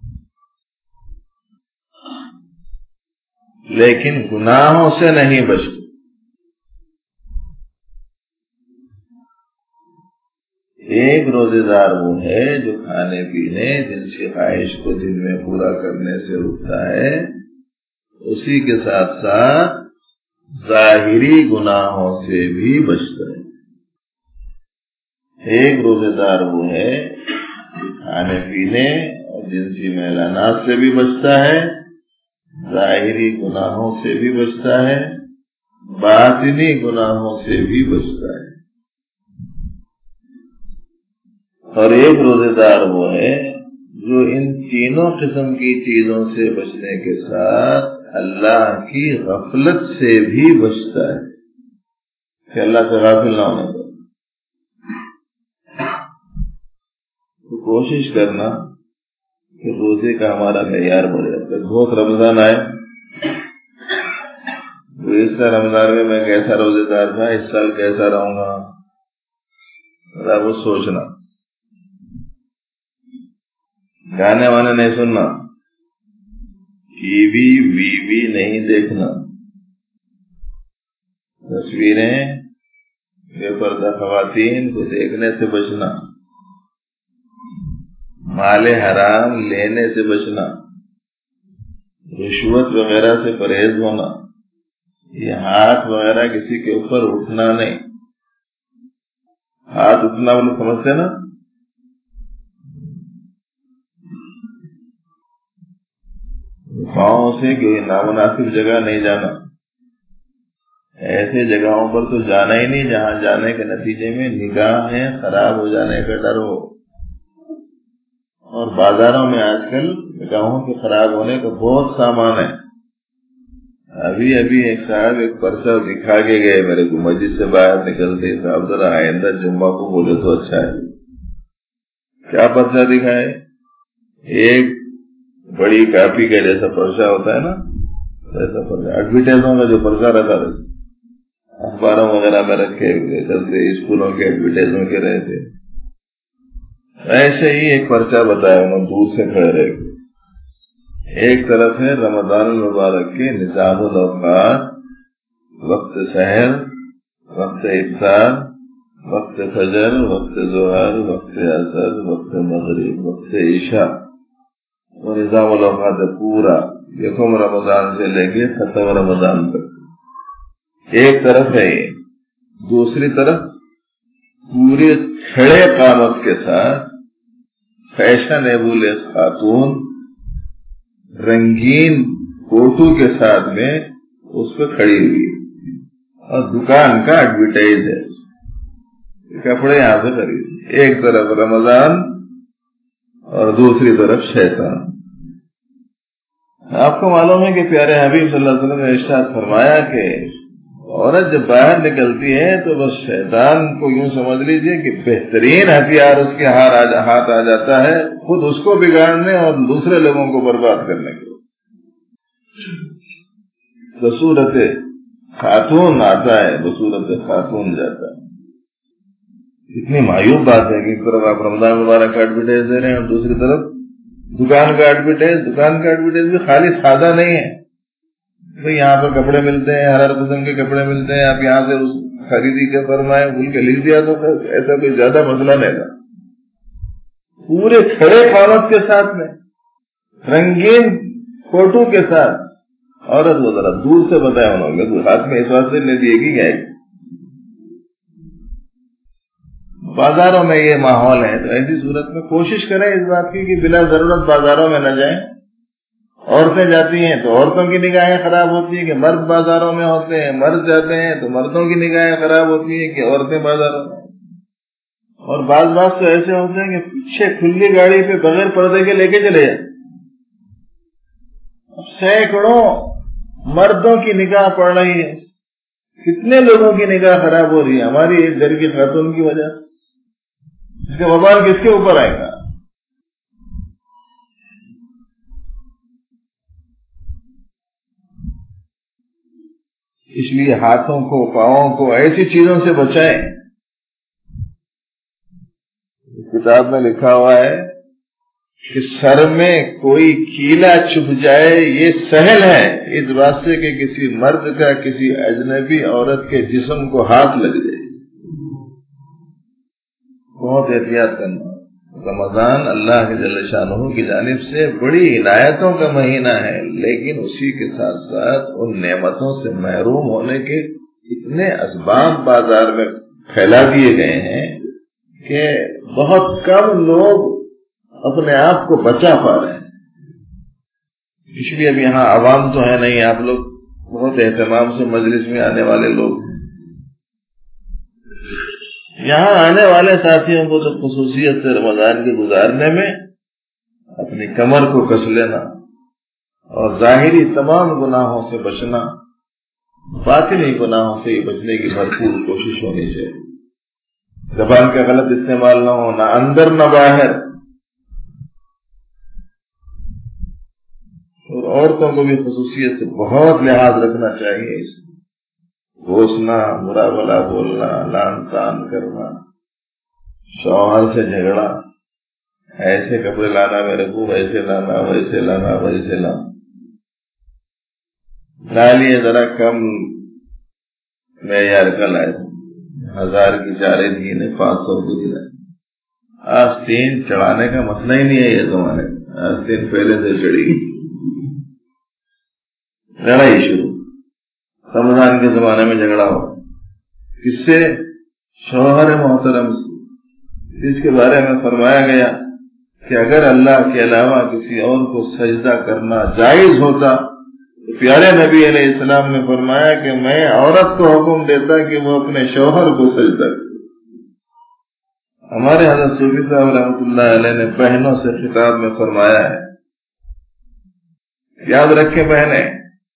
لیکن گناہوں سے نہیں بچتا. ایک روزے دار وہ ہے جو کھانے پینے جنسی خواہش کو دن میں پورا کرنے سے رکتا ہے، اسی کے ساتھ ساتھ ظاہری گناہوں سے بھی بچتا ہے. ایک روزے دار وہ ہے جو کھانے پینے اور جنسی میلانات سے بھی بچتا ہے، ظاہری گناہوں سے بھی بچتا ہے، باطنی گناہوں سے بھی بچتا ہے. اور ایک روزے دار وہ ہے جو ان تینوں قسم کی چیزوں سے بچنے کے ساتھ اللہ کی غفلت سے بھی بچتا ہے کہ اللہ سے غافل نہ ہونے پر. تو کوشش کرنا کہ روزے کا ہمارا معیار بڑھے. اب تک بہت رمضان آئے تو اس سال رمضان میں میں کیسا روزے دار تھا, اس سال کیسا رہوں گا, ذرا وہ سوچنا. گانے وانے نہیں سننا, ٹی وی وی وی نہیں دیکھنا, تصویریں بے پردہ خواتین کو دیکھنے سے بچنا, مال حرام لینے سے بچنا, رشوت وغیرہ سے پرہیز ہونا, یہ ہاتھ وغیرہ کسی کے اوپر اٹھنا نہیں. ہاتھ اٹھنا وہ لوگ سمجھتے نا, پاؤں سے کوئی نامناسب جگہ نہیں جانا. ایسے جگہوں پر تو جانا ہی نہیں جہاں جانے کے نتیجے میں نگاہیں خراب ہو جانے کا ڈر ہو. اور بازاروں میں آج کل نگاہوں کے خراب ہونے کا بہت سامان ہے. ابھی ابھی ایک صاحب ایک پرچہ دکھا کے گئے میرے کو, مسجد سے باہر نکلتے صاحب ذرا آئندہ جمعہ کو بولے تو اچھا ہے. کیا پرچہ دکھائے؟ ایک بڑی کاپی کا جیسا پرچہ ہوتا ہے نا, ایسا پرچہ ایڈورٹائزوں کا جو پرچہ رکھا رہتا, اخباروں وغیرہ میں رکھے کرتے, اسکولوں کے ایڈورٹائزوں کے رہتے, ایسے ہی ایک پرچہ بتایا انہوں دور سے کھڑے رہے. ایک طرف ہے رمضان المبارک کے نظام الاوقات, وقت سحر, وقت افطار, وقت فجر, وقت ظہر, وقت عصر, وقت مغرب, وقت عشاء. وہ نظام الاوقات پورا یکم رمضان سے لے کے ختم رمضان تک. ایک طرف ہے یہ. دوسری طرف پورے کھڑے قامت کے ساتھ فیشنیبل خاتون رنگین فوٹو کے ساتھ میں اس پہ کھڑی ہوئی, اور دکان کا ایڈورٹائز ہے, کپڑے یہاں سے خرید. ایک طرف رمضان اور دوسری طرف شیطان. آپ کو معلوم ہے کہ پیارے حبیب صلی اللہ علیہ وسلم نے ارشاد فرمایا کہ عورت جب باہر نکلتی ہے تو بس شیطان کو یوں سمجھ لیجئے کہ بہترین ہتھیار اس کے ہاتھ آ جاتا ہے, خود اس کو بگاڑنے اور دوسرے لوگوں کو برباد کرنے کے. بصورت خاتون آتا ہے, بصورت خاتون جاتا ہے. اتنی معیوب بات ہے کہ ایک طرف آپ رمضان مبارک کا ایڈورٹائز دے رہے ہیں اور دوسری طرف دکان کا ایڈورٹائز. دکان کا ایڈورٹائز بھی خالی سادہ نہیں ہے, بھئی یہاں پر کپڑے ملتے ہیں, ہر ہر قسم کے کپڑے ملتے ہیں, آپ یہاں سے خریدی کے فرمائے بھول کے لکھ دیا تو ایسا کوئی زیادہ مسئلہ نہیں تھا. پورے کھڑے قامت کے ساتھ میں رنگین فوٹو کے ساتھ عورت وہ ذرا دور سے بتایا انہوں نے, ہاتھ میں اس واسطے نہیں دیے گی گائے. بازاروں میں یہ ماحول ہے, تو ایسی صورت میں کوشش کریں اس بات کی کہ بلا ضرورت بازاروں میں نہ جائیں. عورتیں جاتی ہیں تو عورتوں کی نگاہیں خراب ہوتی ہیں کہ مرد بازاروں میں ہوتے ہیں, مرد جاتے ہیں تو مردوں کی نگاہیں خراب ہوتی ہیں کہ عورتیں بازاروں میں. اور بعض بعض تو ایسے ہوتے ہیں کہ پیچھے کھلی گاڑی پہ بغیر پردے کے لے کے چلے جائیں. سینکڑوں مردوں کی نگاہ پڑ رہی ہے, کتنے لوگوں کی نگاہ خراب ہو رہی ہے ہماری ایک گھر کی خاتون کی وجہ سے. اس کا وبال کس کے اوپر آئے گا؟ اس لیے ہاتھوں کو, پاؤں کو ایسی چیزوں سے بچائیں. کتاب میں لکھا ہوا ہے کہ سر میں کوئی کیلا چبھ جائے یہ سہل ہے اس بات سے کہ کسی مرد کا کسی اجنبی عورت کے جسم کو ہاتھ لگ جائے. بہت احتیاط کرنا. رمضان اللہ کے جل شانہ کی جانب سے بڑی عنایتوں کا مہینہ ہے, لیکن اسی کے ساتھ ساتھ ان نعمتوں سے محروم ہونے کے اتنے اسباب بازار میں پھیلا دیے گئے ہیں کہ بہت کم لوگ اپنے آپ کو بچا پا رہے ہیں. اس لیے اب یہاں عوام تو ہے نہیں, آپ لوگ بہت اہتمام سے مجلس میں آنے والے لوگ ہیں. یہاں آنے والے ساتھیوں کو تو خصوصیت سے رمضان کے گزارنے میں اپنی کمر کو کس لینا اور ظاہری تمام گناہوں سے بچنا، باطنی گناہوں سے بچنے کی بھرپور کوشش ہونی چاہیے. زبان کا غلط استعمال نہ ہو، نہ اندر نہ باہر. اور عورتوں کو بھی خصوصیت سے بہت لحاظ رکھنا چاہیے. اس گھوسنا، برا بلا بولنا، لان تان کرنا، شوہر سے جھگڑا، ایسے کپڑے لانا میرے کو، ویسے لانا، ویسے لانا، ویسے لانا، لا لیے ذرا کم معیار کا لائے، ہزار کی چارے دی نے پانچ سو کی دی. آستین چڑھانے کا مسئلہ ہی نہیں ہے یہ تمہارے، آستین پہلے سے چڑھی گئی. لڑائی شروع، رمضان کے زمانے میں جھگڑا ہو کس سے؟ شوہر محترم سے، جس کے بارے میں فرمایا گیا کہ اگر اللہ کے علاوہ کسی اور کو سجدہ کرنا جائز ہوتا تو پیارے نبی علیہ السلام نے فرمایا کہ میں عورت کو حکم دیتا کہ وہ اپنے شوہر کو سجدہ کرے. ہمارے حضرت صوفی صاحب رحمۃ اللہ علیہ نے بہنوں سے خطاب میں فرمایا ہے، یاد رکھیں بہنیں،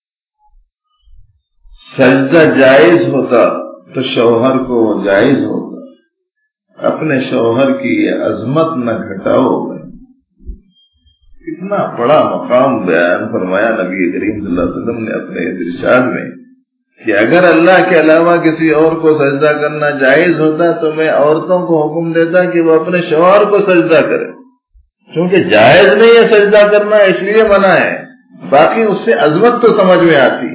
سجدہ جائز ہوتا تو شوہر کو وہ جائز ہوتا. اپنے شوہر کی یہ عظمت نہ گھٹاؤ. اتنا بڑا مقام بیان فرمایا نبی کریم صلی اللہ علیہ وسلم نے اپنے اس ارشاد میں کہ اگر اللہ کے علاوہ کسی اور کو سجدہ کرنا جائز ہوتا تو میں عورتوں کو حکم دیتا کہ وہ اپنے شوہر کو سجدہ کرے. چونکہ جائز نہیں ہے سجدہ کرنا اس لیے منع ہے، باقی اس سے عظمت تو سمجھ میں آتی.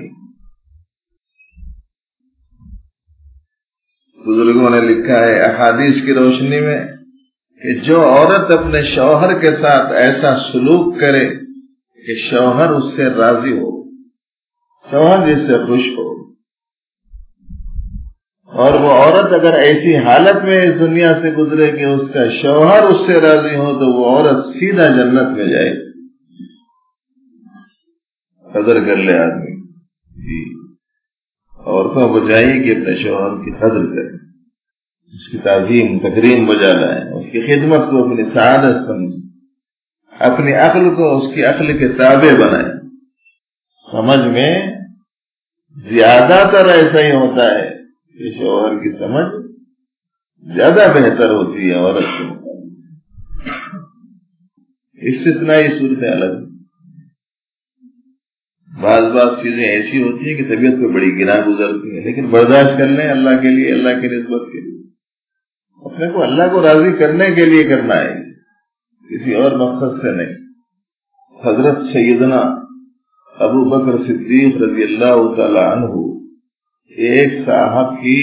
بزرگوں نے لکھا ہے احادیث کی روشنی میں کہ جو عورت اپنے شوہر کے ساتھ ایسا سلوک کرے کہ شوہر اس سے راضی ہو، شوہر جس سے خوش ہو، اور وہ عورت اگر ایسی حالت میں اس دنیا سے گزرے کہ اس کا شوہر اس سے راضی ہو، تو وہ عورت سیدھا جنت میں جائے. قدر کر لے آدمی. عورتوں کو چاہیے کہ اپنے شوہر کی قدر کریں، اس کی تعظیم تکریم بجا لائیں، اس کی خدمت کو اپنی سعادت سمجھیں، اپنی عقل کو اس کی عقل کے تابع بنائیں. سمجھ میں زیادہ تر ایسا ہی ہوتا ہے کہ شوہر کی سمجھ زیادہ بہتر ہوتی ہے عورت سے. استثنائی صورتیں الگ. بعض بعض چیزیں ایسی ہوتی ہیں کہ طبیعت پہ بڑی گرا گزرتی ہیں، لیکن برداشت کر لیں اللہ کے لیے، اللہ کی نسبت کے لیے. اپنے کو اللہ کو راضی کرنے کے لیے کرنا ہے، کسی اور مقصد سے نہیں. حضرت سیدنا ابو بکر صدیق رضی اللہ تعالی عنہ ایک صاحب کی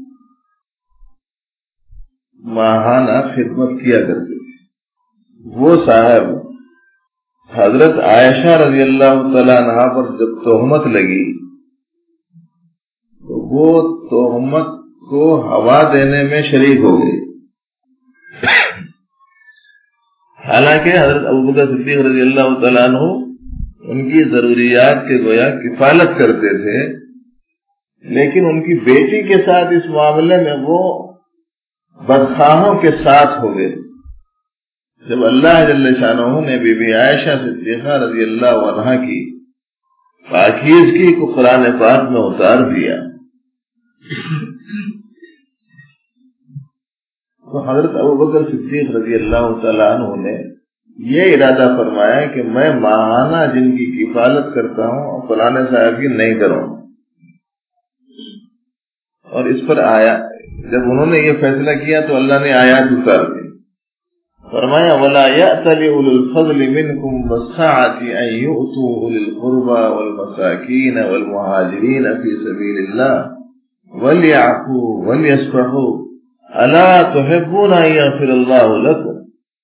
ماہانہ خدمت کیا کرتے تھے. وہ صاحب حضرت عائشہ رضی اللہ تعالیٰ عنہ پر جب تہمت لگی تو وہ تہمت کو ہوا دینے میں شریک ہو گئی. حالانکہ حضرت ابوبکر صدیق رضی اللہ تعالیٰ عنہ ان کی ضروریات کے گویا کفالت کرتے تھے، لیکن ان کی بیٹی کے ساتھ اس معاملے میں وہ بدخواہوں کے ساتھ ہو گئے. جب اللہ جل شانہ نے بی بی عائشہ صدیقہ رضی اللہ عنہا کی پاکیزگی کو قرآن پاک میں اتار دیا تو حضرت ابوبکر صدیق رضی اللہ تعالیٰ عنہ نے یہ ارادہ فرمایا کہ میں ماہانہ جن کی کفالت کرتا ہوں قرآن صاحب کی نہیں کروں. اور اس پر آیا جب انہوں نے یہ فیصلہ کیا تو اللہ نے آیات اتار دی. فرمایا وَلَا يَأْتَلِ أُولُو الْفَضْلِ مِنْكُمْ وَالسَّعَةِ أَنْ يُؤْتُوا أُولِي الْقُرْبَى وَالْمَسَاكِينَ وَالْمُهَاجِرِينَ فِي سَبِيلِ اللَّهِ وَلْيَعْفُوا وَلْيَصْفَحُوا أَلَا تُحِبُّونَ أَنْ يَغْفِرَ اللَّهُ لَكُمْ.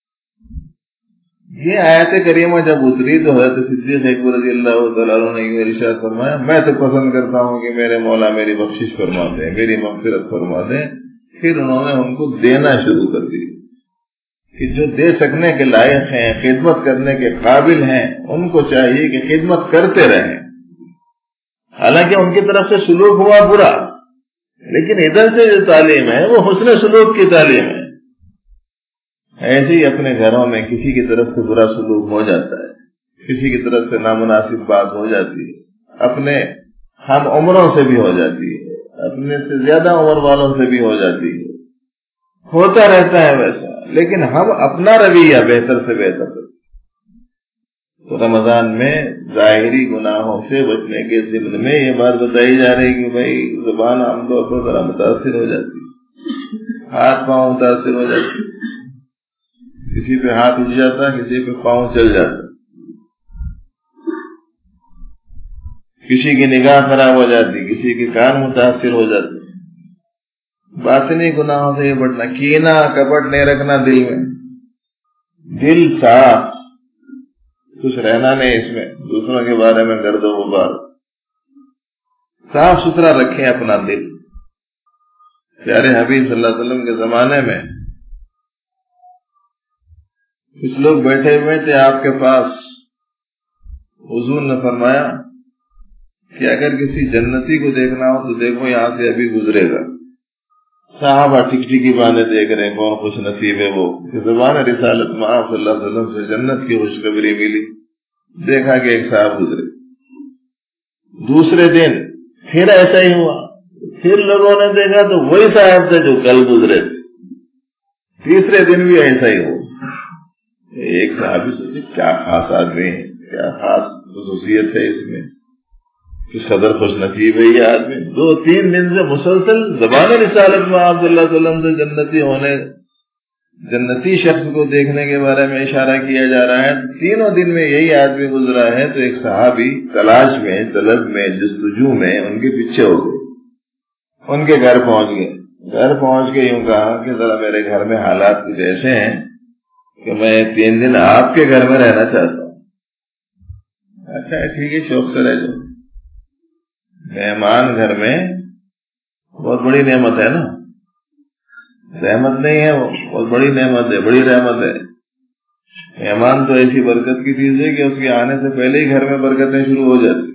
یہ آیت کریمہ جب اتری تو حضرت صدیق اکبر رضی اللہ تعالیٰ عنہ نے یہ ارشاد فرمایا میں تو پسند کرتا ہوں کہ میرے مولا میری بخشش فرما دیں، میری مغفرت فرما دیں. پھر انہوں نے ان کو دینا شروع کر دی کہ جو دے سکنے کے لائق ہیں، خدمت کرنے کے قابل ہیں، ان کو چاہیے کہ خدمت کرتے رہیں. حالانکہ ان کی طرف سے سلوک ہوا برا، لیکن ادھر سے جو تعلیم ہے وہ حسن سلوک کی تعلیم ہے۔ ایسے ہی اپنے گھروں میں کسی کی طرف سے برا سلوک ہو جاتا ہے، کسی کی طرف سے نامناسب بات ہو جاتی ہے، اپنے ہم عمروں سے بھی ہو جاتی ہے، اپنے سے زیادہ عمر والوں سے بھی ہو جاتی ہے، ہوتا رہتا ہے ویسا، لیکن ہم اپنا رویہ بہتر سے بہتر کرتے۔ تو رمضان میں ظاہری گناہوں سے بچنے کے ضمن میں یہ بات بتائی جا رہی کہ بھائی زبان عام طور پر ذرا متاثر ہو جاتی ہے، ہاتھ پاؤں متاثر ہو جاتی ہے، کسی پہ ہاتھ اٹھ جاتا، کسی پہ پاؤں چل جاتا، کسی کی نگاہ خراب ہو جاتی، کسی کے کان متاثر ہو جاتے۔ باطنی گناہوں سے یہ بٹنا، کینہ کپٹ نہیں رکھنا دل میں، دل صاف، کچھ رہنا نہیں اس میں، دوسروں کے بارے میں گرد و غبار، صاف ستھرا رکھیں اپنا دل۔ پیارے حبیب صلی اللہ علیہ وسلم کے زمانے میں کچھ لوگ بیٹھے ہوئے تھے آپ کے پاس، حضور نے فرمایا کہ اگر کسی جنتی کو دیکھنا ہو تو دیکھو یہاں سے ابھی گزرے گا۔ صحابہ ٹک ٹکی بانے دیکھ رہے ہیں، کون خوش نصیب ہے وہ کہ زبان رسالت میں آپ صلی اللہ علیہ وسلم سے جنت کی خوشخبری ملی۔ دیکھا کہ ایک صاحب گزرے، دوسرے دن پھر ایسا ہی ہوا، پھر لوگوں نے دیکھا تو وہی صاحب تھے جو کل گزرے تھے، تیسرے دن بھی ایسا ہی ہوا۔ ایک صحابی سوچے کیا خاص آدمی ہے، کیا خاص خصوصیت ہے اس میں، کس قدر خوش نصیب ہے یہ آدمی۔ دو تین دن سے مسلسل زبان رسالت میں آپ صلی اللہ علیہ وسلم سے جنتی ہونے، جنتی شخص کو دیکھنے کے بارے میں اشارہ کیا جا رہا ہے، تینوں دن میں یہی آدمی گزرا ہے۔ تو ایک صحابی تلاش میں، طلب میں، جستجو میں ان کے پیچھے ہو گئے، ان کے گھر پہنچ گئے۔ گھر پہنچ کے یوں کہا کہ ذرا میرے گھر میں حالات کچھ ایسے ہیں کہ میں تین دن آپ کے گھر میں رہنا چاہتا ہوں۔ اچھا ٹھیک ہے، شوق سے رہ جاؤ۔ مہمان گھر میں بہت بڑی نعمت ہے نا، رحمت نہیں ہے، وہ بہت بڑی نعمت ہے، بڑی رحمت ہے۔ مہمان تو ایسی برکت کی چیز ہے کہ اس کے آنے سے پہلے ہی گھر میں برکتیں شروع ہو جاتی۔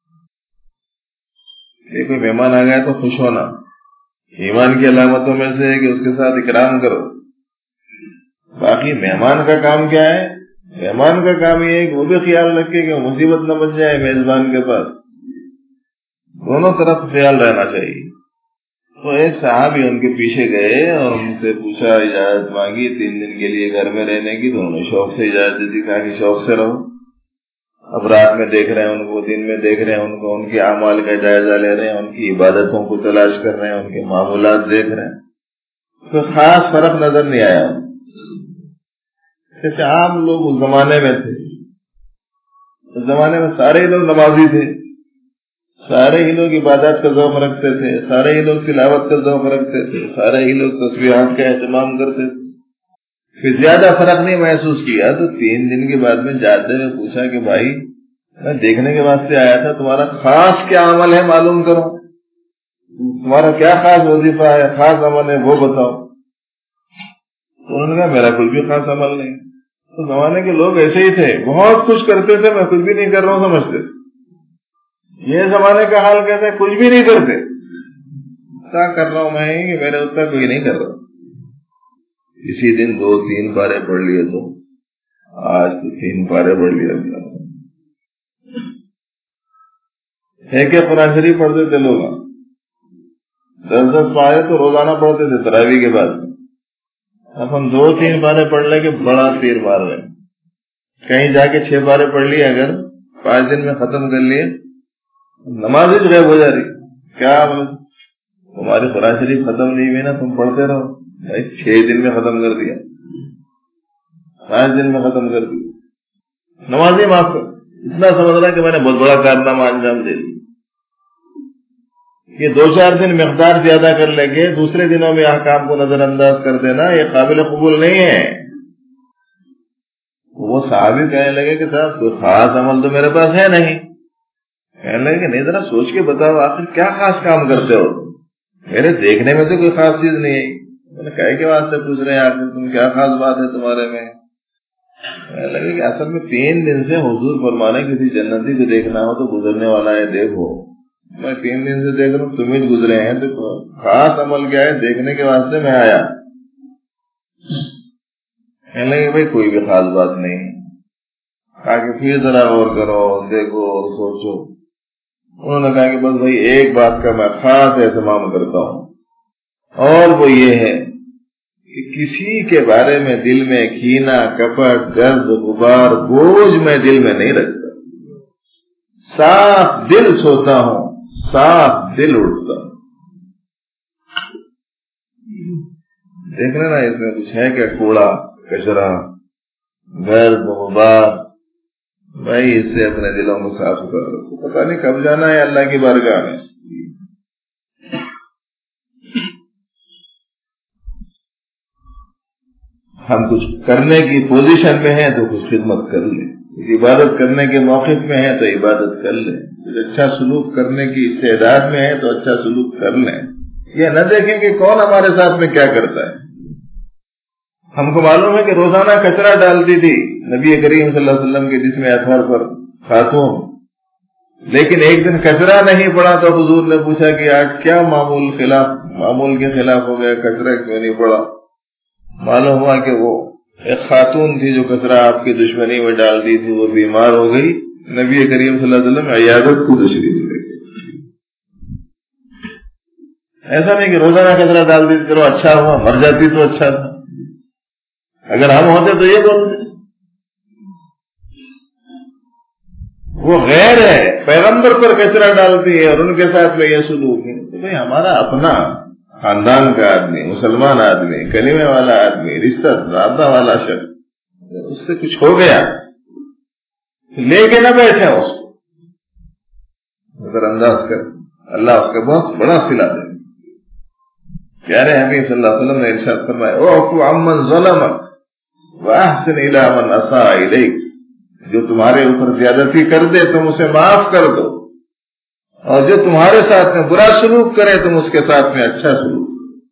کہ کوئی مہمان آ گیا تو خوش ہونا ایمان کی علامتوں میں سے ہے کہ اس کے ساتھ اکرام کرو۔ باقی مہمان کا کام کیا ہے؟ مہمان کا کام یہ ہے کہ وہ بھی خیال رکھے کہ مصیبت نہ بن جائے میزبان کے پاس، دونوں طرف خیال رہنا چاہیے۔ تو ایک صحابی ان کے پیچھے گئے اور ان سے پوچھا، اجازت مانگی تین دن کے لیے گھر میں رہنے کی، تو انہوں نے شوق سے اجازت دی، کہا کہ شوق سے رہو۔ اب رات میں دیکھ رہے ہیں ان کو، دن میں دیکھ رہے ہیں ان کو، ان کے اعمال کا جائزہ لے رہے ہیں، ان کی عبادتوں کو تلاش کر رہے ہیں، ان کے معمولات دیکھ رہے ہیں۔ کوئی خاص فرق نظر نہیں آیا، جیسے عام لوگ اس زمانے میں تھے۔ اس زمانے میں سارے ہی لوگ نمازی تھے، سارے ہی لوگ عبادات کا ذوق رکھتے تھے، سارے ہی لوگ تلاوت کا ذوق رکھتے تھے، سارے ہی لوگ تسبیحات کا اہتمام کرتے تھے۔ پھر زیادہ فرق نہیں محسوس کیا تو تین دن کے بعد میں جاتے ہوئے پوچھا کہ بھائی میں دیکھنے کے واسطے آیا تھا، تمہارا خاص کیا عمل ہے معلوم کرو، تمہارا کیا خاص وظیفہ ہے، خاص عمل ہے وہ بتاؤ۔ تو انہوں نے کہا میرا کچھ بھی خاص عمل نہیں۔ تو زمانے کے لوگ ایسے ہی تھے، بہت کچھ کرتے تھے، میں کچھ بھی نہیں کر رہا ہوں سمجھتے۔ یہ زمانے کا حال کہتے ہیں کچھ بھی نہیں کرتے، کیا کر رہا ہوں میں کہ میرے اتنا کوئی نہیں کر رہا۔ اسی دن دو تین پارے پڑھ لیے تو آج تو تین پارے پڑھ لیا۔ ہے کہ قرآن شریف پڑھتے تھے لوگ، دس دس پارے تو روزانہ پڑھتے تھے تراویح کے بعد۔ اب ہم دو تین پارے پڑھ لیں کہ بڑا تیر مار رہے ہیں، کہیں جا کے چھ پارے پڑھ لیے، اگر پانچ دن میں ختم کر لیے نماز ہی غائب ہو جا رہی۔ کیا مطلب تمہاری قرآن شریف ختم نہیں ہوئی نا، تم پڑھتے رہو، بھائی چھ دن میں ختم کر دیا، پانچ دن میں ختم کر دیا، نماز ہی معاف کر، اتنا سمجھ رہا کہ میں نے بہت بڑا کارنامہ انجام دے دیا۔ یہ دو چار دن مقدار زیادہ کر لیں گے، دوسرے دنوں میں احکام کو نظر انداز کر دینا یہ قابل قبول نہیں ہے۔ تو وہ صحابی کہنے لگے کہ صاحب کوئی خاص عمل تو میرے پاس ہے نہیں۔ کہنے لگے کہ نہیں، ذرا سوچ کے بتاؤ آخر کیا خاص کام کرتے ہو، میرے دیکھنے میں تو کوئی خاص چیز نہیں ہے۔ میں نے کہے کے واسطے پوچھ رہے ہیں آخر تم کیا خاص بات ہے تمہارے میں؟ کہنے لگے کہ اصل میں تین دن سے حضور فرمانے کسی جنتی کو دیکھنا ہو تو گزرنے والا ہے دیکھو، میں تین دن سے دیکھ رہا ہوں تم ہی گزرے ہیں، تو خاص عمل کیا ہے دیکھنے کے واسطے میں آیا۔ کہنے لگے بھائی کوئی بھی خاص بات نہیں، کہا کہ پھر ذرا غور کرو، دیکھو اور سوچو۔ انہوں نے کہا کہ بس بھائی ایک بات کا میں خاص اہتمام کرتا ہوں، اور وہ یہ ہے کہ کسی کے بارے میں دل میں کینہ، کپٹ، گرد، غبار، بوجھ میں دل میں نہیں رکھتا، صاف دل سوتا ہوں، صاف دل اٹھتا ہوں۔ دیکھ لینا اس میں کچھ ہے کیا کوڑا کچرا، گرد غبار، بھائی اس سے اپنے دلوں کو صاف ستھرا رکھو، پتہ نہیں کب جانا ہے اللہ کی بارگاہ میں۔ ہم کچھ کرنے کی پوزیشن میں ہیں تو کچھ خدمت کر لیں، کچھ عبادت کرنے کے موقف میں ہیں تو عبادت کر لیں، کچھ اچھا سلوک کرنے کی استعداد میں ہے تو اچھا سلوک کر لیں۔ یہ نہ دیکھیں کہ کون ہمارے ساتھ میں کیا کرتا ہے۔ ہم کو معلوم ہے کہ روزانہ کچرا ڈالتی تھی نبی کریم صلی اللہ علیہ وسلم کے جسم اطہر پر خاتون، لیکن ایک دن کچرا نہیں پڑا تو حضور نے پوچھا کہ آج کیا معمول خلاف معمول کے خلاف ہو گیا، کچرا کیوں نہیں پڑا؟ معلوم ہوا کہ وہ ایک خاتون تھی جو کچرا آپ کی دشمنی میں ڈال دی تھی، وہ بیمار ہو گئی، نبی کریم صلی اللہ علیہ وسلم عیادت کو تشریف لے گئے۔ ایسا نہیں کہ روزانہ کچرا ڈال دی کرو اچھا ہوا، مر جاتی تو اچھا تھا، اگر ہم ہوتے تو یہ بولتے۔ وہ غیر ہے، پیغمبر پر کچرا ڈالتی ہے اور ان کے ساتھ میں یہ سلوک ہے، تو بھئی ہمارا اپنا خاندان کا آدمی، مسلمان آدمی، کلمے والا آدمی، رشتہ رابطہ والا شخص، اس سے کچھ ہو گیا لے کے نہ بیٹھے اس کو نظر انداز کر، اللہ اس کا بہت بڑا صلہ دے۔ پیارے حبیب صلی اللہ علیہ وسلم نے ارشاد فرمایا اعفو عمن ظلمک واحسن الی من اساء الیک، جو تمہارے اوپر زیادتی کر دے تم اسے معاف کر دو، اور جو تمہارے ساتھ میں برا سلوک کرے تم اس کے ساتھ میں اچھا سلوک۔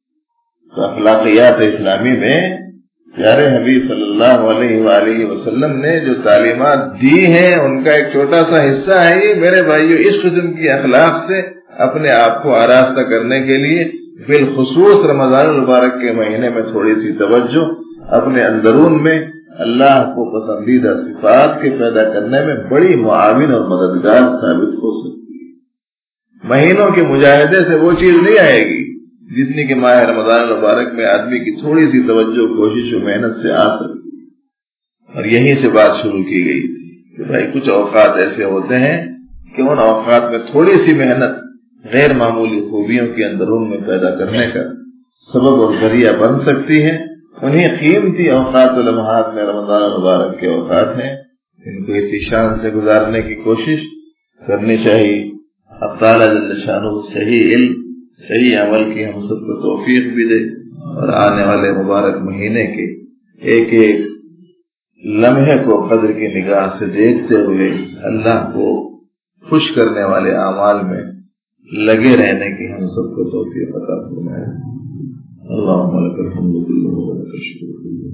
تو اخلاقیات اسلامی میں پیارے حبیب صلی اللہ علیہ وآلہ وسلم نے جو تعلیمات دی ہیں ان کا ایک چھوٹا سا حصہ ہے یہ میرے بھائیو، اس قسم کی اخلاق سے اپنے آپ کو آراستہ کرنے کے لیے بالخصوص رمضان المبارک کے مہینے میں تھوڑی سی توجہ اپنے اندرون میں اللہ کو پسندیدہ صفات کے پیدا کرنے میں بڑی معاون اور مددگار ثابت ہو سکتی ہے۔ مہینوں کے مجاہدے سے وہ چیز نہیں آئے گی جتنی کہ ماہ رمضان المبارک میں آدمی کی تھوڑی سی توجہ، کوشش و محنت سے آ سکتی ہے۔ اور یہیں سے بات شروع کی گئی تھی کہ بھائی کچھ اوقات ایسے ہوتے ہیں کہ ان اوقات میں تھوڑی سی محنت غیر معمولی خوبیوں کے اندرون میں پیدا کرنے کا سبب اور ذریعہ بن سکتی ہے۔ انہیں قیمتی اوقات و لمحات میں رمضان المبارک کے اوقات ہیں، ان کو اسی شان سے گزارنے کی کوشش کرنی چاہیے۔ اب تعالیٰ جل شانہ صحیح علم، صحیح عمل کی ہم سب کو توفیق بھی دے، اور آنے والے مبارک مہینے کے ایک ایک لمحے کو قدر کی نگاہ سے دیکھتے ہوئے اللہ کو خوش کرنے والے اعمال میں لگے رہنے کی ہم سب کو توفیق عطا فرمائے۔ اللهم لك الحمد كله ولك الشكر كله،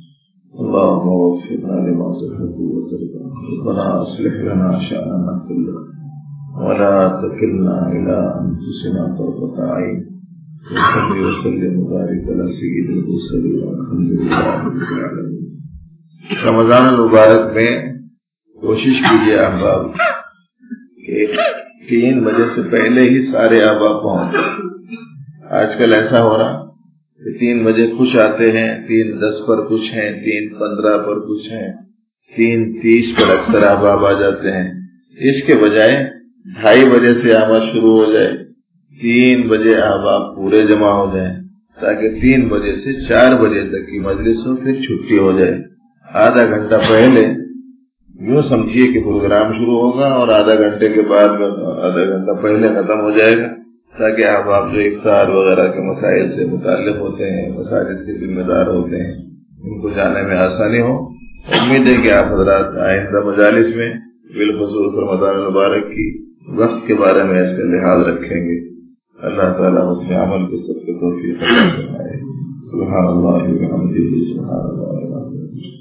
اللهم وفقنا لما تحب وترضى، ربنا اصلح لنا شأننا كله ولا تكلنا إلى أنفسنا طرفة عين، وصل وسلم وبارك على سيد المرسلين والحمد لله رب العالمين۔ رمضان المبارک میں کوشش کیجیے احباب کہ تین بجے سے پہلے ہی سارے احباب پہنچ جائیں۔ آج کل ایسا ہو رہا کہ تین بجے کچھ آتے ہیں، تین دس پر کچھ ہیں، تین پندرہ پر کچھ ہیں، تین تیس پر اکثر احباب آ جاتے ہیں۔ اس کے بجائے ڈھائی بجے سے آمد شروع ہو جائے، تین بجے احباب پورے جمع ہو جائیں تاکہ تین بجے سے چار بجے تک کی مجلس ہو، پھر چھٹی ہو جائے۔ آدھا گھنٹہ پہلے یوں سمجھیے کہ پروگرام شروع ہوگا اور آدھا گھنٹے کے بعد میں آدھا گھنٹہ پہلے ختم ہو جائے گا، تاکہ احباب جو افطار وغیرہ کے مسائل سے متعلق ہوتے ہیں، مساجد کے ذمہ دار ہوتے ہیں، ان کو جانے میں آسانی ہو۔ امید ہے کہ آپ حضرات آئندہ مجالس میں بالخصوص رمضان المبارک کی وقت کے بارے میں اس کا لحاظ رکھیں گے۔ اللہ تعالیٰ اس میں عمل کے سب کو توفیق عطا فرمائے۔ سبحان اللہ و بحمدہ، سبحان اللہ۔